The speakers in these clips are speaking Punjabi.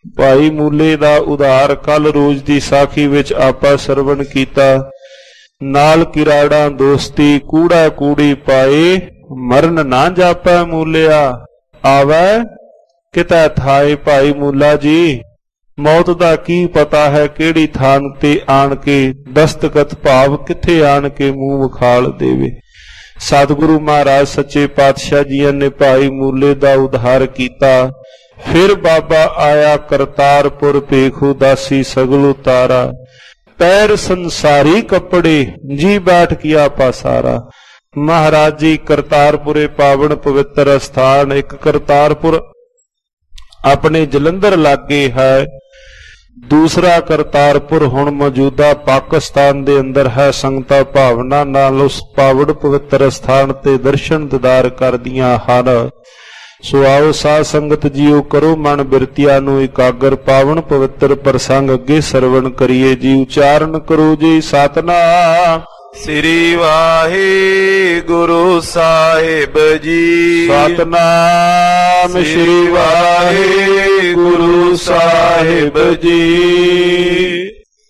ਭਾਈ ਮੂਲੇ ਦਾ ਉਧਾਰ ਕੱਲ ਰੋਜ਼ ਦੀ ਸਾਖੀ ਵਿੱਚ ਆਪਾਂ ਸਰਵਣ ਕੀਤਾ। ਨਾਲ ਕਿਰਾੜਾਂ ਦੋਸਤੀ ਕੂੜਾ ਕੂੜੀ ਪਾਏ, ਮਰਨ ਨਾ ਜਾਪੈ ਮੂਲਿਆ, ਆਵੈ ਕਿਤੈ ਥਾਏ। ਭਾਈ ਮੂਲਾ ਜੀ, ਮੌਤ ਦਾ ਕੀ ਪਤਾ ਹੈ ਕਿਹੜੀ ਥਾਂ ਤੇ ਆਣ ਕੇ ਦਸਤਖਤ ਭਾਵ ਕਿੱਥੇ ਆਣ ਕੇ ਮੂੰਹ ਵਿਖਾਲ ਦੇਵੇ। ਸਤਿਗੁਰੂ ਮਹਾਰਾਜ ਸੱਚੇ ਪਾਤਸ਼ਾਹ ਜੀਆਂ ਨੇ ਭਾਈ ਮੂਲੇ ਦਾ ਉਧਾਰ ਕੀਤਾ। ਫਿਰ ਬਾਬਾ ਆਇਆ ਕਰਤਾਰਪੁਰ, ਭੇਖ ਉਦਾਸੀ ਸਗਲ ਉਤਾਰਾ, ਪੈਰ ਸੰਸਾਰੀ ਕੱਪੜੇ ਜੀ ਬੈਠ ਕੀਆ ਪਾਸਾਰਾ। ਮਹਾਰਾਜ ਜੀ ਕਰਤਾਰਪੁਰੇ ਪਾਵਨ ਪਵਿੱਤਰ ਅਸਥਾਨ, ਇੱਕ ਕਰਤਾਰਪੁਰ ਆਪਣੇ ਜਲੰਧਰ ਲਾਗੇ ਹੈ, ਦੂਸਰਾ ਕਰਤਾਰਪੁਰ ਹੁਣ ਮੌਜੂਦਾ ਪਾਕਿਸਤਾਨ ਦੇ ਅੰਦਰ ਹੈ। ਸੰਗਤਾਂ ਭਾਵਨਾ ਨਾਲ ਉਸ ਪਾਵਨ ਪਵਿੱਤਰ ਅਸਥਾਨ ਤੇ ਦਰਸ਼ਨ ਦੀਦਾਰ ਕਰਦੀਆਂ ਹਨ। ਸੋ ਆਓ ਸਾਧ ਸੰਗਤ ਜੀਓ, ਕਰੋ ਮਨ ਬਿਰਤੀਆਂ ਨੂੰ ਇਕਾਗਰ, ਪਾਵਨ ਪਵਿੱਤਰ ਪ੍ਰਸੰਗ ਅੱਗੇ ਸਰਵਣ ਕਰੀਏ ਜੀ। ਉਚਾਰਨ ਕਰੋ ਜੀ ਸਤਿਨਾਮ ਸ੍ਰੀ ਵਾਹਿਗੁਰੂ ਸਾਹਿਬ ਜੀ। ਸਤਿਨਾਮ ਸ੍ਰੀ ਵਾਹਿਗੁਰੂ ਸਾਹਿਬ ਜੀ।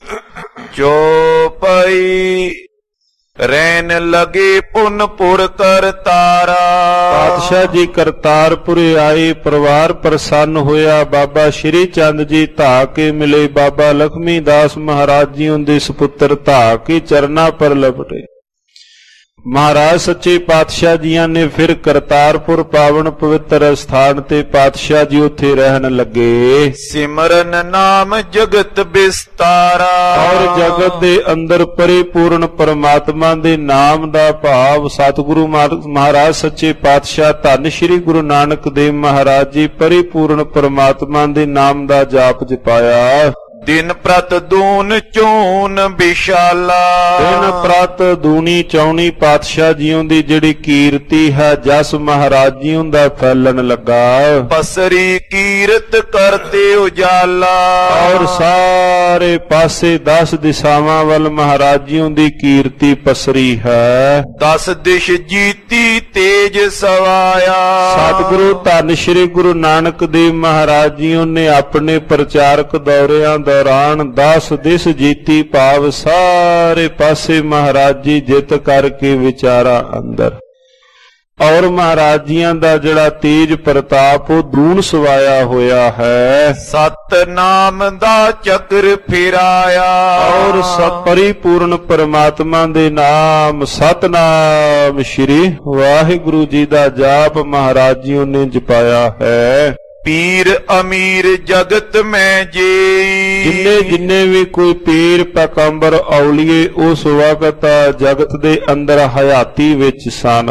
ਚੌਪਈ ਰੈਨ ਲਗੇ ਪੁਨਪੁਰ ਕਰਤਾਰਾ। ਪਾਤਸ਼ਾਹ ਜੀ ਕਰਤਾਰਪੁਰੇ ਆਏ, ਪਰਿਵਾਰ ਪ੍ਰਸੰਨ ਹੋਇਆ। ਬਾਬਾ ਸ਼੍ਰੀ ਚੰਦ ਜੀ ਧਾ ਕੇ ਮਿਲੇ, ਬਾਬਾ ਲਖਮੀ ਦਾਸ ਮਹਾਰਾਜ ਜੀ ਉਹਦੇ ਸੁਪੁੱਤਰ ਧਾ ਕੇ ਚਰਨਾਂ ਪਰ ਲਪਟੇ। ਮਹਾਰਾਜ ਸੱਚੇ ਪਾਤਸ਼ਾਹ ਜੀਆਂ ਨੇ ਫਿਰ ਕਰਤਾਰਪੁਰ ਪਾਵਨ ਪਵਿੱਤਰ ਅਸਥਾਨ ਤੇ ਪਾਤਸ਼ਾਹ ਜੀ ਉੱਥੇ ਰਹਿਣ ਲੱਗੇ। ਸਿਮਰਨ ਨਾਮ ਜਗਤ ਬਿਸਤਾਰਾ। ਔਰ ਜਗਤ ਦੇ ਅੰਦਰ ਪਰਿਪੂਰਨ ਪਰਮਾਤਮਾ ਦੇ ਨਾਮ ਦਾ ਭਾਵ ਸਤਿਗੁਰੂ ਮਹਾਰਾਜ ਸੱਚੇ ਪਾਤਸ਼ਾਹ ਧੰਨ ਸ਼੍ਰੀ ਗੁਰੂ ਨਾਨਕ ਦੇਵ ਮਹਾਰਾਜ ਜੀ ਪਰਿਪੂਰਨ ਪਰਮਾਤਮਾ ਦੇ ਨਾਮ ਦਾ ਜਾਪ ਜਪਾਇਆ। ਦਿਨ ਪ੍ਰਤ ਦੂਨ ਚੂਨ ਵਿਸ਼ਾਲਾ। ਦਿਨ ਪ੍ਰਤ ਦੂਣੀ ਚੌਣੀ ਪਾਤਸ਼ਾਹ ਜੀਓ ਦੀ ਜਿਹੜੀ ਕੀਰਤੀ ਹੈ, ਜਸ ਮਹਾਰਾਜ ਜੀਓ ਦਾ ਫੈਲਣ ਲੱਗਾ। ਪਸਰੀ ਕੀਰਤ ਕਰਤੇ ਉਜਾਲਾ। ਔਰ ਸਾਰੇ ਪਾਸੇ 10 ਦਿਸ਼ਾਵਾਂ ਵੱਲ ਮਹਾਰਾਜ ਜੀਓ ਦੀ ਕੀਰਤੀ ਪਸਰੀ ਹੈ। 10 ਦਿਸ਼ ਜੀਤੀ ਤੇਜ ਸਵਾਇਆ। ਸਤਿਗੁਰੂ ਧੰਨ ਸ਼੍ਰੀ ਗੁਰੂ ਨਾਨਕ ਦੇਵ ਮਹਾਰਾਜ ਜੀਓ ਨੇ ਆਪਣੇ ਪ੍ਰਚਾਰਕ ਦੌਰਿਆਂ ਦੌਰਾਨ 10 ਦਿਸ ਜੀਤੀ, ਭਾਵ ਸਾਰੇ ਪਾਸੇ ਮਹਾਰਾਜ ਜੀ ਜਿੱਤ ਕਰਕੇ ਵਿਚਾਰਾ ਅੰਦਰ। ਔਰ ਮਹਾਰਾਜ ਜੀਆਂ ਦਾ ਜਿਹੜਾ ਤੇਜ ਪ੍ਰਤਾਪ ਉਹ ਦੂਣ ਸਵਾਇਆ ਹੋਇਆ ਹੈ। ਸਤਨਾਮ ਦਾ ਚੱਕਰ ਫਿਰਾਇਆ। ਔਰ ਪਰਿਪੂਰਨ ਪਰਮਾਤਮਾ ਦੇ ਨਾਮ ਸਤਨਾਮ ਸ਼੍ਰੀ ਵਾਹਿਗੁਰੂ ਜੀ ਦਾ ਜਾਪ ਮਹਾਰਾਜ ਜੀ ਨੇ ਜਪਾਇਆ ਹੈ। ਪੀਰ ਅਮੀਰ ਜਗਤ ਮੈਂ ਜੀ। ਜਿੰਨੇ ਵੀ ਕੋਈ ਪੀਰ ਪੈਗੰਬਰ ਔਲੀਏ ਉਸ ਵਕਤ ਜਗਤ ਦੇ ਅੰਦਰ ਹਯਾਤੀ ਵਿੱਚ ਸਨ।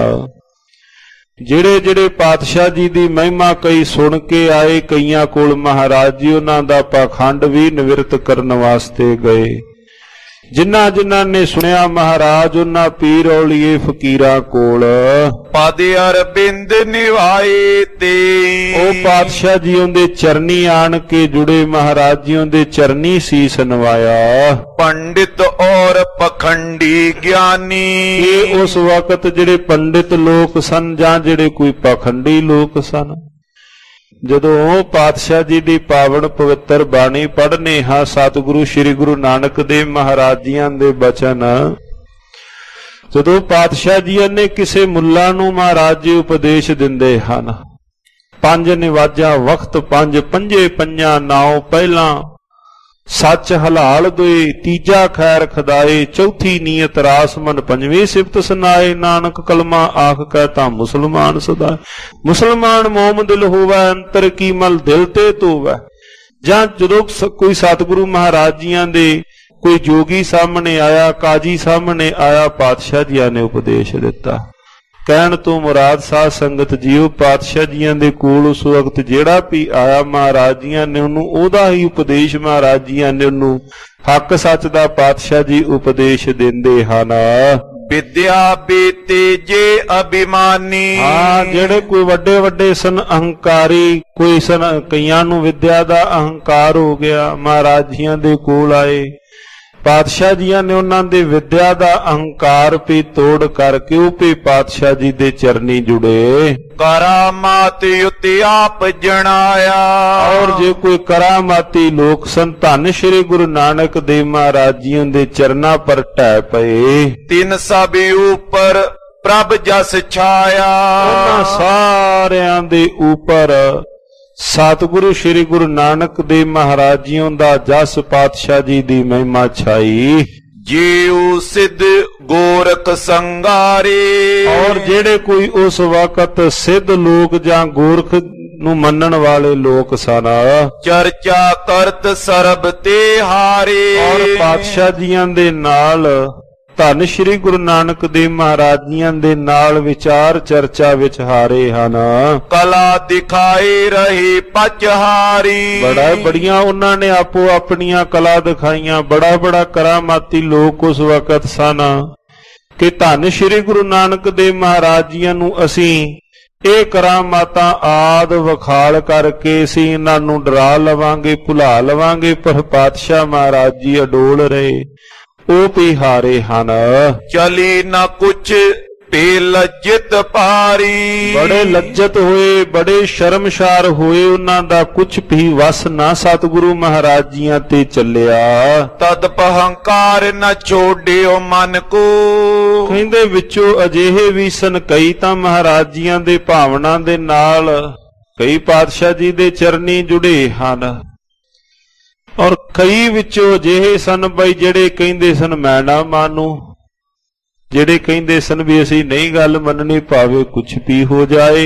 ਜਿਹੜੇ ਪਾਤਸ਼ਾਹ ਜੀ ਦੀ ਮਹਿਮਾ ਕਈ ਸੁਣ ਕੇ ਆਏ, ਕਈਆਂ ਕੋਲ ਮਹਾਰਾਜ ਜੀ ਉਹਨਾਂ ਦਾ ਪਾਖੰਡ ਵੀ ਨਿਵਰਤ ਕਰਨ ਵਾਸਤੇ ਗਏ। ਜਿਨ੍ਹਾਂ ਨੇ ਸੁਣਿਆ ਮਹਾਰਾਜ ਉਹਨਾਂ ਪੀਰ ਔਲੀਏ ਫਕੀਰਾਂ ਕੋਲ ਪਦ ਅਰਬਿੰਦ ਨਿਵਾਏ ਤੇ। ਉਹ ਪਾਤਸ਼ਾਹ ਜੀ ਉਹਦੇ ਚਰਨੀ ਆਣ ਕੇ ਜੁੜੇ, ਮਹਾਰਾਜ ਜੀ ਉਹਦੇ ਚਰਨੀ ਸੀਸ ਨਵਾਇਆ। ਪੰਡਿਤ ਔਰ ਪਖੰਡੀ ਗਿਆਨੀ। ਇਹ ਉਸ ਵਕਤ ਜਿਹੜੇ ਪੰਡਿਤ ਲੋਕ ਸਨ ਜਾਂ ਜਿਹੜੇ ਕੋਈ ਪਖੰਡੀ ਲੋਕ ਸਨ, ਜਦੋਂ ਉਹ ਪਾਤਸ਼ਾਹ ਜੀ ਦੀ ਪਾਵਨ ਪਵਿੱਤਰ ਬਾਣੀ ਪੜ੍ਹਨੇ ਹਾਂ, ਸਤਿਗੁਰੂ ਸ੍ਰੀ ਗੁਰੂ ਨਾਨਕ ਦੇਵ ਮਹਾਰਾਜ ਜੀਆਂ ਦੇ ਬਚਨ, ਜਦੋਂ ਪਾਤਸ਼ਾਹ ਜੀ ਨੇ ਕਿਸੇ ਮੁੱਲਾ ਨੂੰ ਮਹਾਰਾਜ ਜੀ ਉਪਦੇਸ਼ ਦਿੰਦੇ ਹਨ, 5 ਨਿਵਾਜਾਂ ਵਕਤ 5 ਪੰਜੇ ਪੰਜਾਂ ਨਾਉ ਪਹਿਲਾਂ ਸੱਚ ਹਲਾਲ ਦੋਏ, ਤੀਜਾ ਖੈਰ ਖਦਾਏ, ਚੌਥੀ ਨੀਅਤ ਰਾਸ ਮਨ, ਪੰਜਵੀਂ ਸਿਫਤ ਸੁਨਾਏ, ਨਾਨਕ ਕਲਮਾ ਆਖ ਕਹਿ ਤਾਂ ਮੁਸਲਮਾਨ ਸਦਾ। ਮੁਸਲਮਾਨ ਮੋਮ ਦਿਲ ਹੋਵੇ, ਅੰਤਰ ਕੀ ਮਲ ਦਿਲ ਤੇ ਧੋਵੈ। ਜਾਂ ਜਦੋਂ ਕੋਈ ਸਤਿਗੁਰੂ ਮਹਾਰਾਜ ਜੀਆਂ ਦੇ ਕੋਈ ਜੋਗੀ ਸਾਹਮਣੇ ਆਇਆ, ਕਾਜੀ ਸਾਹਮਣੇ ਆਇਆ, ਪਾਤਸ਼ਾਹ ਜੀਆਂ ਨੇ ਉਪਦੇਸ਼ ਦਿੱਤਾ। ਕਹਿਣ ਤੋਂ ਮੁਰਾਦ ਸਾਧ ਸੰਗਤ ਜੀਓ, ਪਾਤਸ਼ਾਹ ਜੀਆਂ ਦੇ ਕੋਲ ਉਸ ਵਕਤ ਜਿਹੜਾ ਵੀ ਆਇਆ, ਮਹਾਰਾਜ ਜੀਆਂ ਨੇ ਉਹਨੂੰ ਉਹਦਾ ਹੀ ਉਪਦੇਸ਼, ਮਹਾਰਾਜ ਜੀਆਂ ਨੇ ਉਹਨੂੰ ਹੱਕ ਸੱਚ ਦਾ ਪਾਤਸ਼ਾਹ ਜੀ ਉਪਦੇਸ਼ ਦਿੰਦੇ ਹਨ। ਵਿਦਿਆ ਬੇਤੇ ਜੇ ਅਭਿਮਾਨੀ। ਹਾਂ, ਜਿਹੜੇ ਕੋਈ ਵੱਡੇ ਸਨ ਅਹੰਕਾਰੀ, ਕੋਈ ਸਨ, ਕਈਆਂ ਨੂੰ ਵਿਦਿਆ ਦਾ ਅਹੰਕਾਰ ਹੋ ਗਿਆ, ਮਹਾਰਾਜ ਜੀਆਂ ਦੇ ਕੋਲ ਆਏ। ਪਾਤਸ਼ਾਹ ਜੀਆਂ ਨੇ ਉਹਨਾਂ ਦੇ ਵਿਦਿਆ ਦਾ ਅਹੰਕਾਰ ਵੀ ਤੋੜ ਕਰਕੇ ਉਹ ਵੀ ਪਾਤਸ਼ਾਹ ਜੀ ਦੇ ਚਰਨੀ ਜੁੜੇ। ਕਰਾਮਾਤ ਉਤੇ ਆਪ ਜਣਾਇਆ। ਔਰ ਜੇ ਕੋਈ ਕਰਾਮਾਤੀ ਲੋਕ ਸਨ ਧੰਨ ਸ਼੍ਰੀ ਗੁਰੂ ਨਾਨਕ ਦੇਵ ਮਹਾਰਾਜ ਜੀ ਦੇ ਚਰਨਾਂ ਪਰ ਢਹਿ ਪਏ। ਤਿੰਨ ਸਭ ਉਪਰ ਪ੍ਰਭ ਜਸ ਛਾਇਆ। ਉਹਨਾਂ ਸਾਰਿਆਂ ਦੇ ਉੱਪਰ ਸਤਿਗੁਰੂ ਸ਼੍ਰੀ ਗੁਰੂ ਨਾਨਕ ਦੇਵ ਮਹਾਰਾਜ ਜੀ ਦਾ ਜਸ ਪਾਤਸ਼ਾਹ ਜੀ ਦੀ ਮਹਿਮਾ ਛਾਈ। ਜੀਉ ਸਿੱਧ ਗੋਰਖ ਸੰਗਾਰੇ। ਔਰ ਜਿਹੜੇ ਕੋਈ ਉਸ ਵਕਤ ਸਿੱਧ ਲੋਕ ਜਾਂ ਗੋਰਖ ਨੂੰ ਮੰਨਣ ਵਾਲੇ ਲੋਕ ਸਨ, ਚਰਚਾ ਕਰਤ ਸਰਬ ਤੇ ਹਾਰੇ। ਔਰ ਪਾਤਸ਼ਾਹ ਜੀਆਂ ਦੇ ਨਾਲ ਧੰਨ ਸ਼੍ਰੀ ਗੁਰੂ ਨਾਨਕ ਦੇਵ ਮਹਾਰਾਜ ਜੀਆਂ ਦੇ ਨਾਲ ਵਿਚਾਰ ਚਰਚਾ ਵਿੱਚ ਹਾਰੇ ਹਨ। ਕਲਾ ਦਿਖਾਏ ਰਹੇ ਪਚਹਾਰੀ। ਬੜੀਆਂ ਉਹਨਾਂ ਨੇ ਆਪੋ ਆਪਣੀਆਂ ਕਲਾ ਦਿਖਾਈਆਂ। ਬੜਾ ਕਰਾਮਾਤੀ ਲੋਕ ਉਸ ਵਕਤ ਸਨ ਕਿ ਧੰਨ ਸ਼੍ਰੀ ਗੁਰੂ ਨਾਨਕ ਦੇਵ ਮਹਾਰਾਜ ਜੀਆਂ ਨੂੰ ਅਸੀਂ ਇਹ ਕਰਾਮਾਤਾਂ ਆਦ ਵਿਖਾਲ ਕਰਕੇ ਅਸੀਂ ਇਹਨਾਂ ਨੂੰ ਡਰਾ ਲਵਾਂਗੇ, ਭੁਲਾ ਲਵਾਂਗੇ, ਪਰ ਪਾਤਸ਼ਾਹ ਮਹਾਰਾਜ ਜੀ ਅਡੋਲ ਰਹੇ, ਉਹ ਵੀ ਹਾਰੇ ਹਨ। ਚਲੀ ਨਾ ਕੁਛ ਤੇ ਲੱਜਤ ਪਾਰੀ। ਬੜੇ ਲੱਜਤ ਹੋਏ, ਬੜੇ ਸ਼ਰਮਸ਼ਾਰ ਹੋਏ, ਉਹਨਾਂ ਦਾ ਕੁਛ ਵੀ ਵਸ ਨਾ ਸਤਿਗੁਰੂ ਮਹਾਰਾਜ ਜੀਆਂ ਤੇ ਚੱਲਿਆ। ਤਦ ਪਹੰਕਾਰ ਨਾ ਛੋੜਿਓ ਮਨ ਕੋ। ਕਹਿੰਦੇ ਵਿੱਚੋਂ ਅਜਿਹੇ ਵੀ ਸਨ ਕਈ ਤਾਂ ਮਹਾਰਾਜ ਜੀਆਂ ਦੇ ਭਾਵਨਾ ਦੇ ਨਾਲ ਕਈ ਪਾਤਸ਼ਾਹ ਜੀ ਦੇ ਚਰਨੀ ਜੁੜੇ ਹਨ, ਔਰ ਕਈ ਵਿੱਚੋਂ ਅਜਿਹੇ ਸਨ ਬਈ ਜਿਹੜੇ ਕਹਿੰਦੇ ਸਨ ਮੈਂ ਨਾ ਮਾਨੂ, ਜਿਹੜੇ ਕਹਿੰਦੇ ਸਨ ਵੀ ਅਸੀਂ ਨਹੀਂ ਗੱਲ ਮੰਨਣੀ ਭਾਵੇਂ ਕੁਛ ਵੀ ਹੋ ਜਾਏ।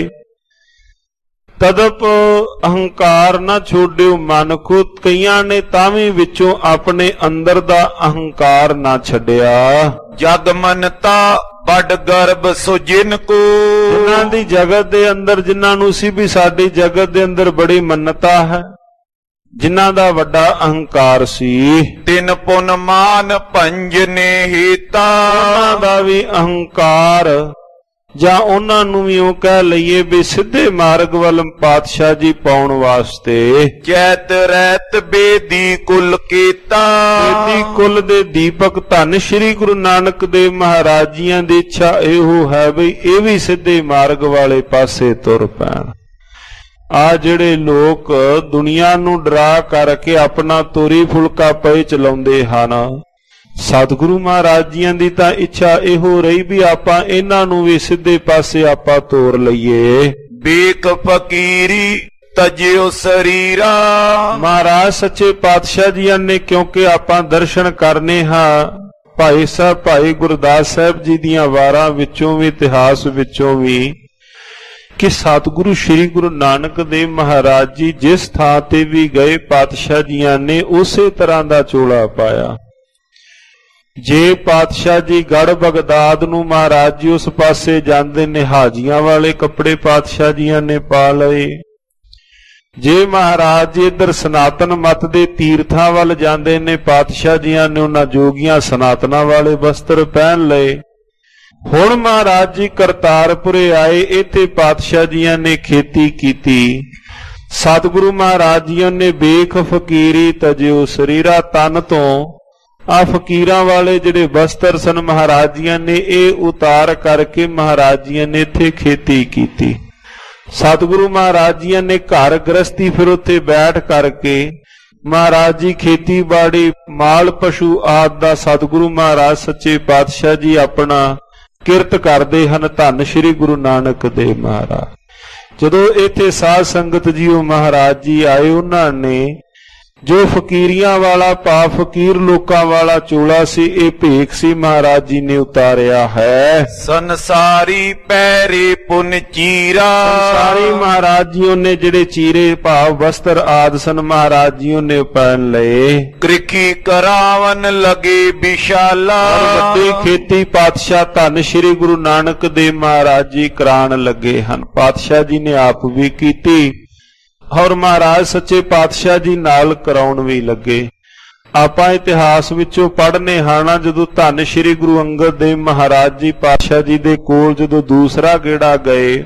ਤਦਪ ਅਹੰਕਾਰ ਨਾ ਛੋੜਿਓ ਮਨ ਕੋ। ਕਈਆਂ ਨੇ ਤਾਂ ਵੀ ਵਿੱਚੋਂ ਆਪਣੇ ਅੰਦਰ ਦਾ ਅਹੰਕਾਰ ਨਾ ਛੱਡਿਆ। ਜਗ ਮਨਤਾ ਵੱਡ ਗਰਭ ਸੋ ਜਿਨ ਕੋ। ਜਿਨ੍ਹਾਂ ਦੀ ਜਗਤ ਦੇ ਅੰਦਰ, ਜਿਨ੍ਹਾਂ ਨੂੰ ਸੀ ਵੀ ਸਾਡੀ ਜਗਤ ਦੇ ਅੰਦਰ ਬੜੀ ਮੰਨਤਾ ਹੈ, ਜਿਨ੍ਹਾਂ ਦਾ ਵੱਡਾ ਅਹੰਕਾਰ ਸੀ, ਤਿਨ ਪੁਨ ਮਾਨ ਭੰਜਨੇ ਹੀਤਾ। ਉਹਨਾਂ ਦਾ ਵੀ ਅਹੰਕਾਰ, ਜਾਂ ਉਹਨਾਂ ਨੂੰ ਵੀ ਉਹ ਕਹਿ ਲਈਏ ਵੀ ਸਿੱਧੇ ਮਾਰਗ ਵੱਲ ਪਾਤਸ਼ਾਹ ਜੀ ਪਾਉਣ ਵਾਸਤੇ ਚੈਤ ਰਹਿਤ ਬੇਦੀ ਕੁਲ ਕੀਤਾ। ਬੇਦੀ ਕੁਲ ਦੇ ਦੀਪਕ ਧੰਨ ਸ਼੍ਰੀ ਗੁਰੂ ਨਾਨਕ ਦੇਵ ਮਹਾਰਾਜ ਜੀਆਂ ਦੀ ਇੱਛਾ ਇਹੋ ਹੈ ਵੀ ਇਹ ਵੀ ਸਿੱਧੇ ਮਾਰਗ ਵਾਲੇ ਪਾਸੇ ਤੁਰ ਪੈਣ। ਆ ਜਿਹੜੇ ਲੋਕ ਦੁਨੀਆ ਨੂੰ ਡਰਾ ਕਰਕੇ ਆਪਣਾ ਤੋਰੀ ਫੁਲਕਾ ਪਏ ਚਲਾਉਂਦੇ ਹਨ, ਸਤਿਗੁਰੂ ਮਹਾਰਾਜ ਜੀਆਂ ਦੀ ਤਾਂ ਇੱਛਾ ਇਹੋ ਰਹੀ ਵੀ ਆਪਾਂ ਇਹਨਾਂ ਨੂੰ ਵੀ ਸਿੱਧੇ ਪਾਸੇ ਆਪਾਂ ਤੋਰ ਲਈਏ। ਬੇਕ ਫਕੀਰੀ ਤਜਿਓ ਸਰੀਰਾ। ਮਹਾਰਾਜ ਸੱਚੇ ਪਾਤਸ਼ਾਹ ਜੀਆਂ ਨੇ ਕਿਉਂਕਿ ਆਪਾਂ ਦਰਸ਼ਨ ਕਰਨੇ ਹਾਂ ਭਾਈ ਸਾਹਿਬ ਭਾਈ ਗੁਰਦਾਸ ਸਾਹਿਬ ਜੀ ਦੀਆਂ ਵਾਰਾਂ ਵਿੱਚੋਂ ਵੀ, ਇਤਿਹਾਸ ਵਿੱਚੋਂ ਵੀ, ਕਿ ਸਤਿਗੁਰੂ ਸ਼੍ਰੀ ਗੁਰੂ ਨਾਨਕ ਦੇਵ ਮਹਾਰਾਜ ਜੀ ਜਿਸ ਥਾਂ ਤੇ ਵੀ ਗਏ ਪਾਤਸ਼ਾਹ ਜੀਆਂ ਨੇ ਉਸੇ ਤਰ੍ਹਾਂ ਦਾ ਚੋਲਾ ਪਾਇਆ। ਜੇ ਪਾਤਸ਼ਾਹ ਜੀ ਗੜ ਬਗਦਾਦ ਨੂੰ ਮਹਾਰਾਜ ਜੀ ਉਸ ਪਾਸੇ ਜਾਂਦੇ ਨੇ, ਹਾਜੀਆਂ ਵਾਲੇ ਕੱਪੜੇ ਪਾਤਸ਼ਾਹ ਜੀਆਂ ਨੇ ਪਾ ਲਏ। ਜੇ ਮਹਾਰਾਜ ਜੀ ਇੱਧਰ ਸਨਾਤਨ ਮਤ ਦੇ ਤੀਰਥਾਂ ਵੱਲ ਜਾਂਦੇ ਨੇ, ਪਾਤਸ਼ਾਹ ਜੀਆਂ ਨੇ ਉਹਨਾਂ ਜੋਗੀਆਂ ਸਨਾਤਨਾਂ ਵਾਲੇ ਵਸਤਰ ਪਹਿਨ ਲਏ। ਹੁਣ ਮਹਾਰਾਜ ਜੀ ਕਰਤਾਰਪੁਰੇ ਆਏ, ਇੱਥੇ ਪਾਤਸ਼ਾਹ ਜੀਆਂ ਨੇ ਖੇਤੀ ਕੀਤੀ। ਸਤਿਗੁਰੂ ਮਹਾਰਾਜ ਜੀਆਂ ਨੇ ਵੇਖ ਫਕੀਰੀ ਤਜਿਓ ਸਰੀਰਾ, ਤਨ ਤੋਂ ਆ ਫਕੀਰਾਂ ਵਾਲੇ ਜਿਹੜੇ ਵਸਤਰ ਸਨ ਮਹਾਰਾਜ ਜੀਆਂ ਨੇ ਇਹ ਉਤਾਰ ਕਰਕੇ ਮਹਾਰਾਜ ਜੀਆਂ ਨੇ ਇੱਥੇ ਖੇਤੀ ਕੀਤੀ। ਸਤਿਗੁਰੂ ਮਹਾਰਾਜ ਜੀਆਂ ਨੇ ਘਰ ਗ੍ਰਸਤੀ ਫਿਰ ਉੱਥੇ ਬੈਠ ਕਰਕੇ ਮਹਾਰਾਜ ਜੀ ਖੇਤੀਬਾੜੀ ਮਾਲ ਪਸ਼ੂ ਆਦਿ ਦਾ ਸਤਿਗੁਰੂ ਮਹਾਰਾਜ ਸੱਚੇ ਪਾਤਸ਼ਾਹ ਜੀ ਆਪਣਾ ਕਿਰਤ ਕਰਦੇ ਹਨ। ਧੰਨ ਸ਼੍ਰੀ ਗੁਰੂ ਨਾਨਕ ਦੇਵ ਮਹਾਰਾਜ ਜਦੋਂ ਇੱਥੇ ਸਾਧ ਸੰਗਤ ਜੀਓ ਮਹਾਰਾਜ ਜੀ ਆਏ, ਉਹਨਾਂ ਨੇ ਜੋ ਫਕੀਰੀਆਂ ਵਾਲਾ ਭਾਵ ਫਕੀਰ ਲੋਕਾਂ ਵਾਲਾ ਚੋਲਾ ਸੀ, ਇਹ ਭੇਖ ਸੀ, ਮਹਾਰਾਜ ਜੀ ਨੇ ਉਤਾਰਿਆ ਹੈ। ਸੰਸਾਰੀ ਪੈਰੇ ਪੁਨ ਚੀਰਾ। ਸੰਸਾਰੀ ਮਹਾਰਾਜ ਜੀ ਨੇ ਜਿਹੜੇ ਚੀਰੇ ਭਾਵ ਵਸਤਰ ਆਦਿ ਸਨ ਮਹਾਰਾਜ ਜੀ ਨੇ ਪਹਿਨ ਲਏ। ਕ੍ਰਿਖੀ ਕਰਾਵਨ ਲਗੇ ਵਿਸ਼ਾਲਾ। ਵੱਡੀ ਖੇਤੀ ਪਾਤਸ਼ਾਹ ਧੰਨ ਸ਼੍ਰੀ ਗੁਰੂ ਨਾਨਕ ਦੇਵ ਮਹਾਰਾਜ ਜੀ ਕਰਾਣ ਲੱਗੇ ਹਨ। ਪਾਤਸ਼ਾਹ ਜੀ ਨੇ ਆਪ ਵੀ ਕੀਤੀ ਔਰ ਮਹਾਰਾਜ ਸੱਚੇ ਪਾਤਸ਼ਾਹ ਜੀ ਨਾਲ ਕਰਾਉਣ ਵੀ ਲੱਗੇ। ਆਪਾਂ ਇਤਿਹਾਸ ਵਿੱਚੋਂ ਪੜ੍ਹਨੇ ਹਾਂ, ਜਦੋਂ ਧੰਨ ਸ਼੍ਰੀ ਗੁਰੂ ਅੰਗਦ ਦੇਵ ਮਹਾਰਾਜ ਜੀ ਪਾਤਸ਼ਾਹ ਜੀ ਦੇ ਕੋਲ ਜਦੋਂ ਦੂਸਰਾ ਗੇੜਾ ਗਏ,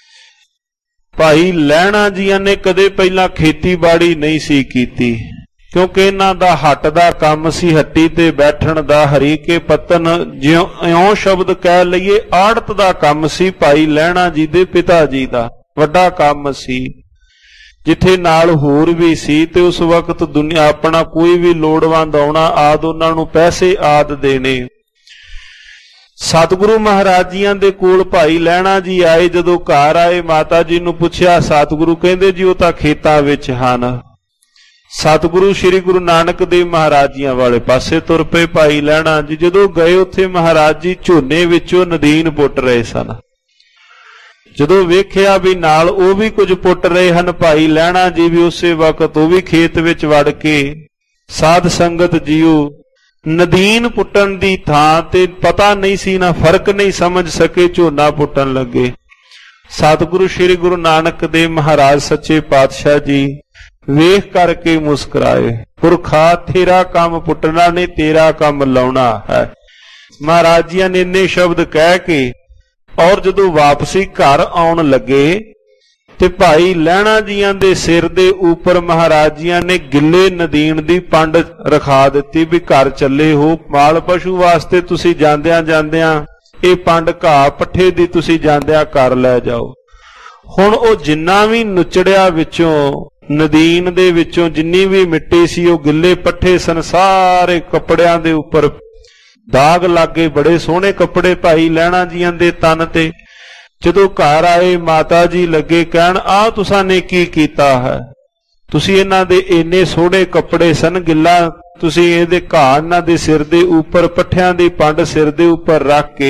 ਭਾਈ ਲਹਿਣਾ ਜੀਆਂ ਨੇ ਕਦੇ ਪਹਿਲਾਂ ਖੇਤੀਬਾੜੀ ਨਹੀਂ ਸੀ ਕੀਤੀ। ਕਿਉਂਕਿ ਇਹਨਾਂ ਦਾ ਹੱਟ ਦਾ ਕੰਮ ਸੀ, ਹੱਟੀ ਤੇ ਬੈਠਣ ਦਾ, ਹਰੀ ਕੇ ਪਤਨ ਇਉਂ ਸ਼ਬਦ ਕਹਿ ਲਈਏ ਆੜਤ ਦਾ ਕੰਮ ਸੀ। ਭਾਈ ਲਹਿਣਾ ਜੀ ਦੇ ਪਿਤਾ ਜੀ ਦਾ ਵੱਡਾ ਕੰਮ ਸੀ, ਜਿੱਥੇ ਨਾਲ ਹੋਰ ਵੀ ਸੀ। ਤੇ ਉਸ ਵਕਤ ਦੁਨੀਆ ਆਪਣਾ ਕੋਈ ਵੀ ਲੋੜਵੰਦ ਆਉਣਾ ਆਦ ਉਹਨਾਂ ਨੂੰ ਪੈਸੇ ਆਦ ਦੇਣੇ। ਸਤਿਗੁਰੂ ਮਹਾਰਾਜ ਜੀਆਂ ਦੇ ਕੋਲ ਭਾਈ ਲਹਿਣਾ ਜੀ ਆਏ। ਜਦੋਂ ਘਰ ਆਏ ਮਾਤਾ ਜੀ ਨੂੰ ਪੁੱਛਿਆ, ਸਤਿਗੁਰੂ ਕਹਿੰਦੇ ਜੀ ਉਹ ਤਾਂ ਖੇਤਾਂ ਵਿੱਚ ਹਨ। ਸਤਿਗੁਰੂ ਸ੍ਰੀ ਗੁਰੂ ਨਾਨਕ ਦੇਵ ਮਹਾਰਾਜ ਜੀਆਂ ਵਾਲੇ ਪਾਸੇ ਤੁਰ ਪਏ। ਭਾਈ ਲਹਿਣਾ ਜੀ ਜਦੋਂ ਗਏ ਉੱਥੇ ਮਹਾਰਾਜ ਜੀ ਝੋਨੇ ਵਿੱਚੋਂ ਨਦੀਨ ਪੁੱਟ ਰਹੇ ਸਨ। ਜਦੋਂ ਵੇਖਿਆ ਵੀ ਨਾਲ ਉਹ ਵੀ ਕੁਝ ਪੁੱਟ ਰਹੇ ਹਨ, ਭਾਈ ਲਹਿਣਾ ਜੀ ਵੀ ਉਸੇ ਵਕਤ ਉਹ ਵੀ ਖੇਤ ਵਿੱਚ ਵੜ ਕੇ ਸਾਧ ਸੰਗਤ ਜੀਓ ਨਦੀਨ ਪੁੱਟਣ ਦੀ ਥਾਂ ਤੇ ਪਤਾ ਨਹੀਂ ਸੀ, ਨਾ ਫਰਕ ਨਹੀਂ ਸਮਝ ਸਕੇ, ਝੋਨਾ ਪੁੱਟਣ ਲੱਗੇ। ਸਤਿਗੁਰੂ ਸ੍ਰੀ ਗੁਰੂ ਨਾਨਕ ਦੇਵ ਮਹਾਰਾਜ ਸੱਚੇ ਪਾਤਸ਼ਾਹ ਜੀ ਵੇਖ ਕਰਕੇ ਮੁਸਕਰਾਏ। ਪੁਰਖਾ ਤੇਰਾ ਕੰਮ ਪੁੱਟਣਾ ਨੇ, ਤੇਰਾ ਕੰਮ ਲਾਉਣਾ ਹੈ। ਮਹਾਰਾਜ ਜੀਆਂ ਨੇ ਇੰਨੇ ਸ਼ਬਦ ਕਹਿ ਕੇ ਔਰ ਜਦੋਂ ਵਾਪਸੀ ਘਰ ਆਉਣ ਲੱਗੇ ਤੇ ਭਾਈ ਲਹਿਣਾ ਜੀਆਂ ਦੇ ਸਿਰ ਦੇ ਉੱਪਰ ਮਹਾਰਾਜ ਜੀਆਂ ਨੇ ਗਿੱਲੇ ਨਦੀਨ ਦੀ ਪੰਡ ਰਖਾ ਦਿੱਤੀ ਵੀ ਘਰ ਚੱਲੇ ਹੋ, ਮਾਲ ਪਸ਼ੂ ਵਾਸਤੇ ਤੁਸੀਂ ਜਾਂਦਿਆਂ ਜਾਂਦਿਆਂ ਇਹ ਪੰਡ ਘਾਹ ਪੱਠੇ ਦੀ ਤੁਸੀਂ ਜਾਂਦਿਆਂ ਘਰ ਲੈ ਜਾਓ। ਹੁਣ ਉਹ ਜਿੰਨਾ ਵੀ ਨੁਚੜਿਆ ਵਿੱਚੋਂ ਨਦੀਨ ਦੇ ਵਿੱਚੋਂ ਜਿੰਨੀ ਵੀ ਮਿੱਟੀ ਸੀ ਉਹ ਗਿੱਲੇ ਪੱਠੇ ਸਨ, ਸਾਰੇ ਕੱਪੜਿਆਂ ਦੇ ਉੱਪਰ ਦਾਗ ਲੱਗੇ। ਬੜੇ ਸੋਹਣੇ ਕੱਪੜੇ ਭਾਈ ਲਹਿਣਾ ਜੀਆਂ ਦੇ ਤਨ ਤੇ। ਜਦੋਂ ਘਰ ਆਏ ਮਾਤਾ ਜੀ ਲੱਗੇ ਕਹਿਣ, ਆਹ ਤੁਸਾਂ ਨੇ ਕੀ ਕੀਤਾ ਹੈ? ਤੁਸੀਂ ਇਹਨਾਂ ਦੇ ਇੰਨੇ ਸੋਹਣੇ ਕੱਪੜੇ ਸਨ, ਗਿੱਲਾ ਤੁਸੀਂ ਇਹਦੇ ਘਾਹ ਇਹਨਾਂ ਦੇ ਸਿਰ ਦੇ ਉੱਪਰ ਪੱਠਿਆਂ ਦੀ ਪੰਡ ਸਿਰ ਦੇ ਉੱਪਰ ਰੱਖ ਕੇ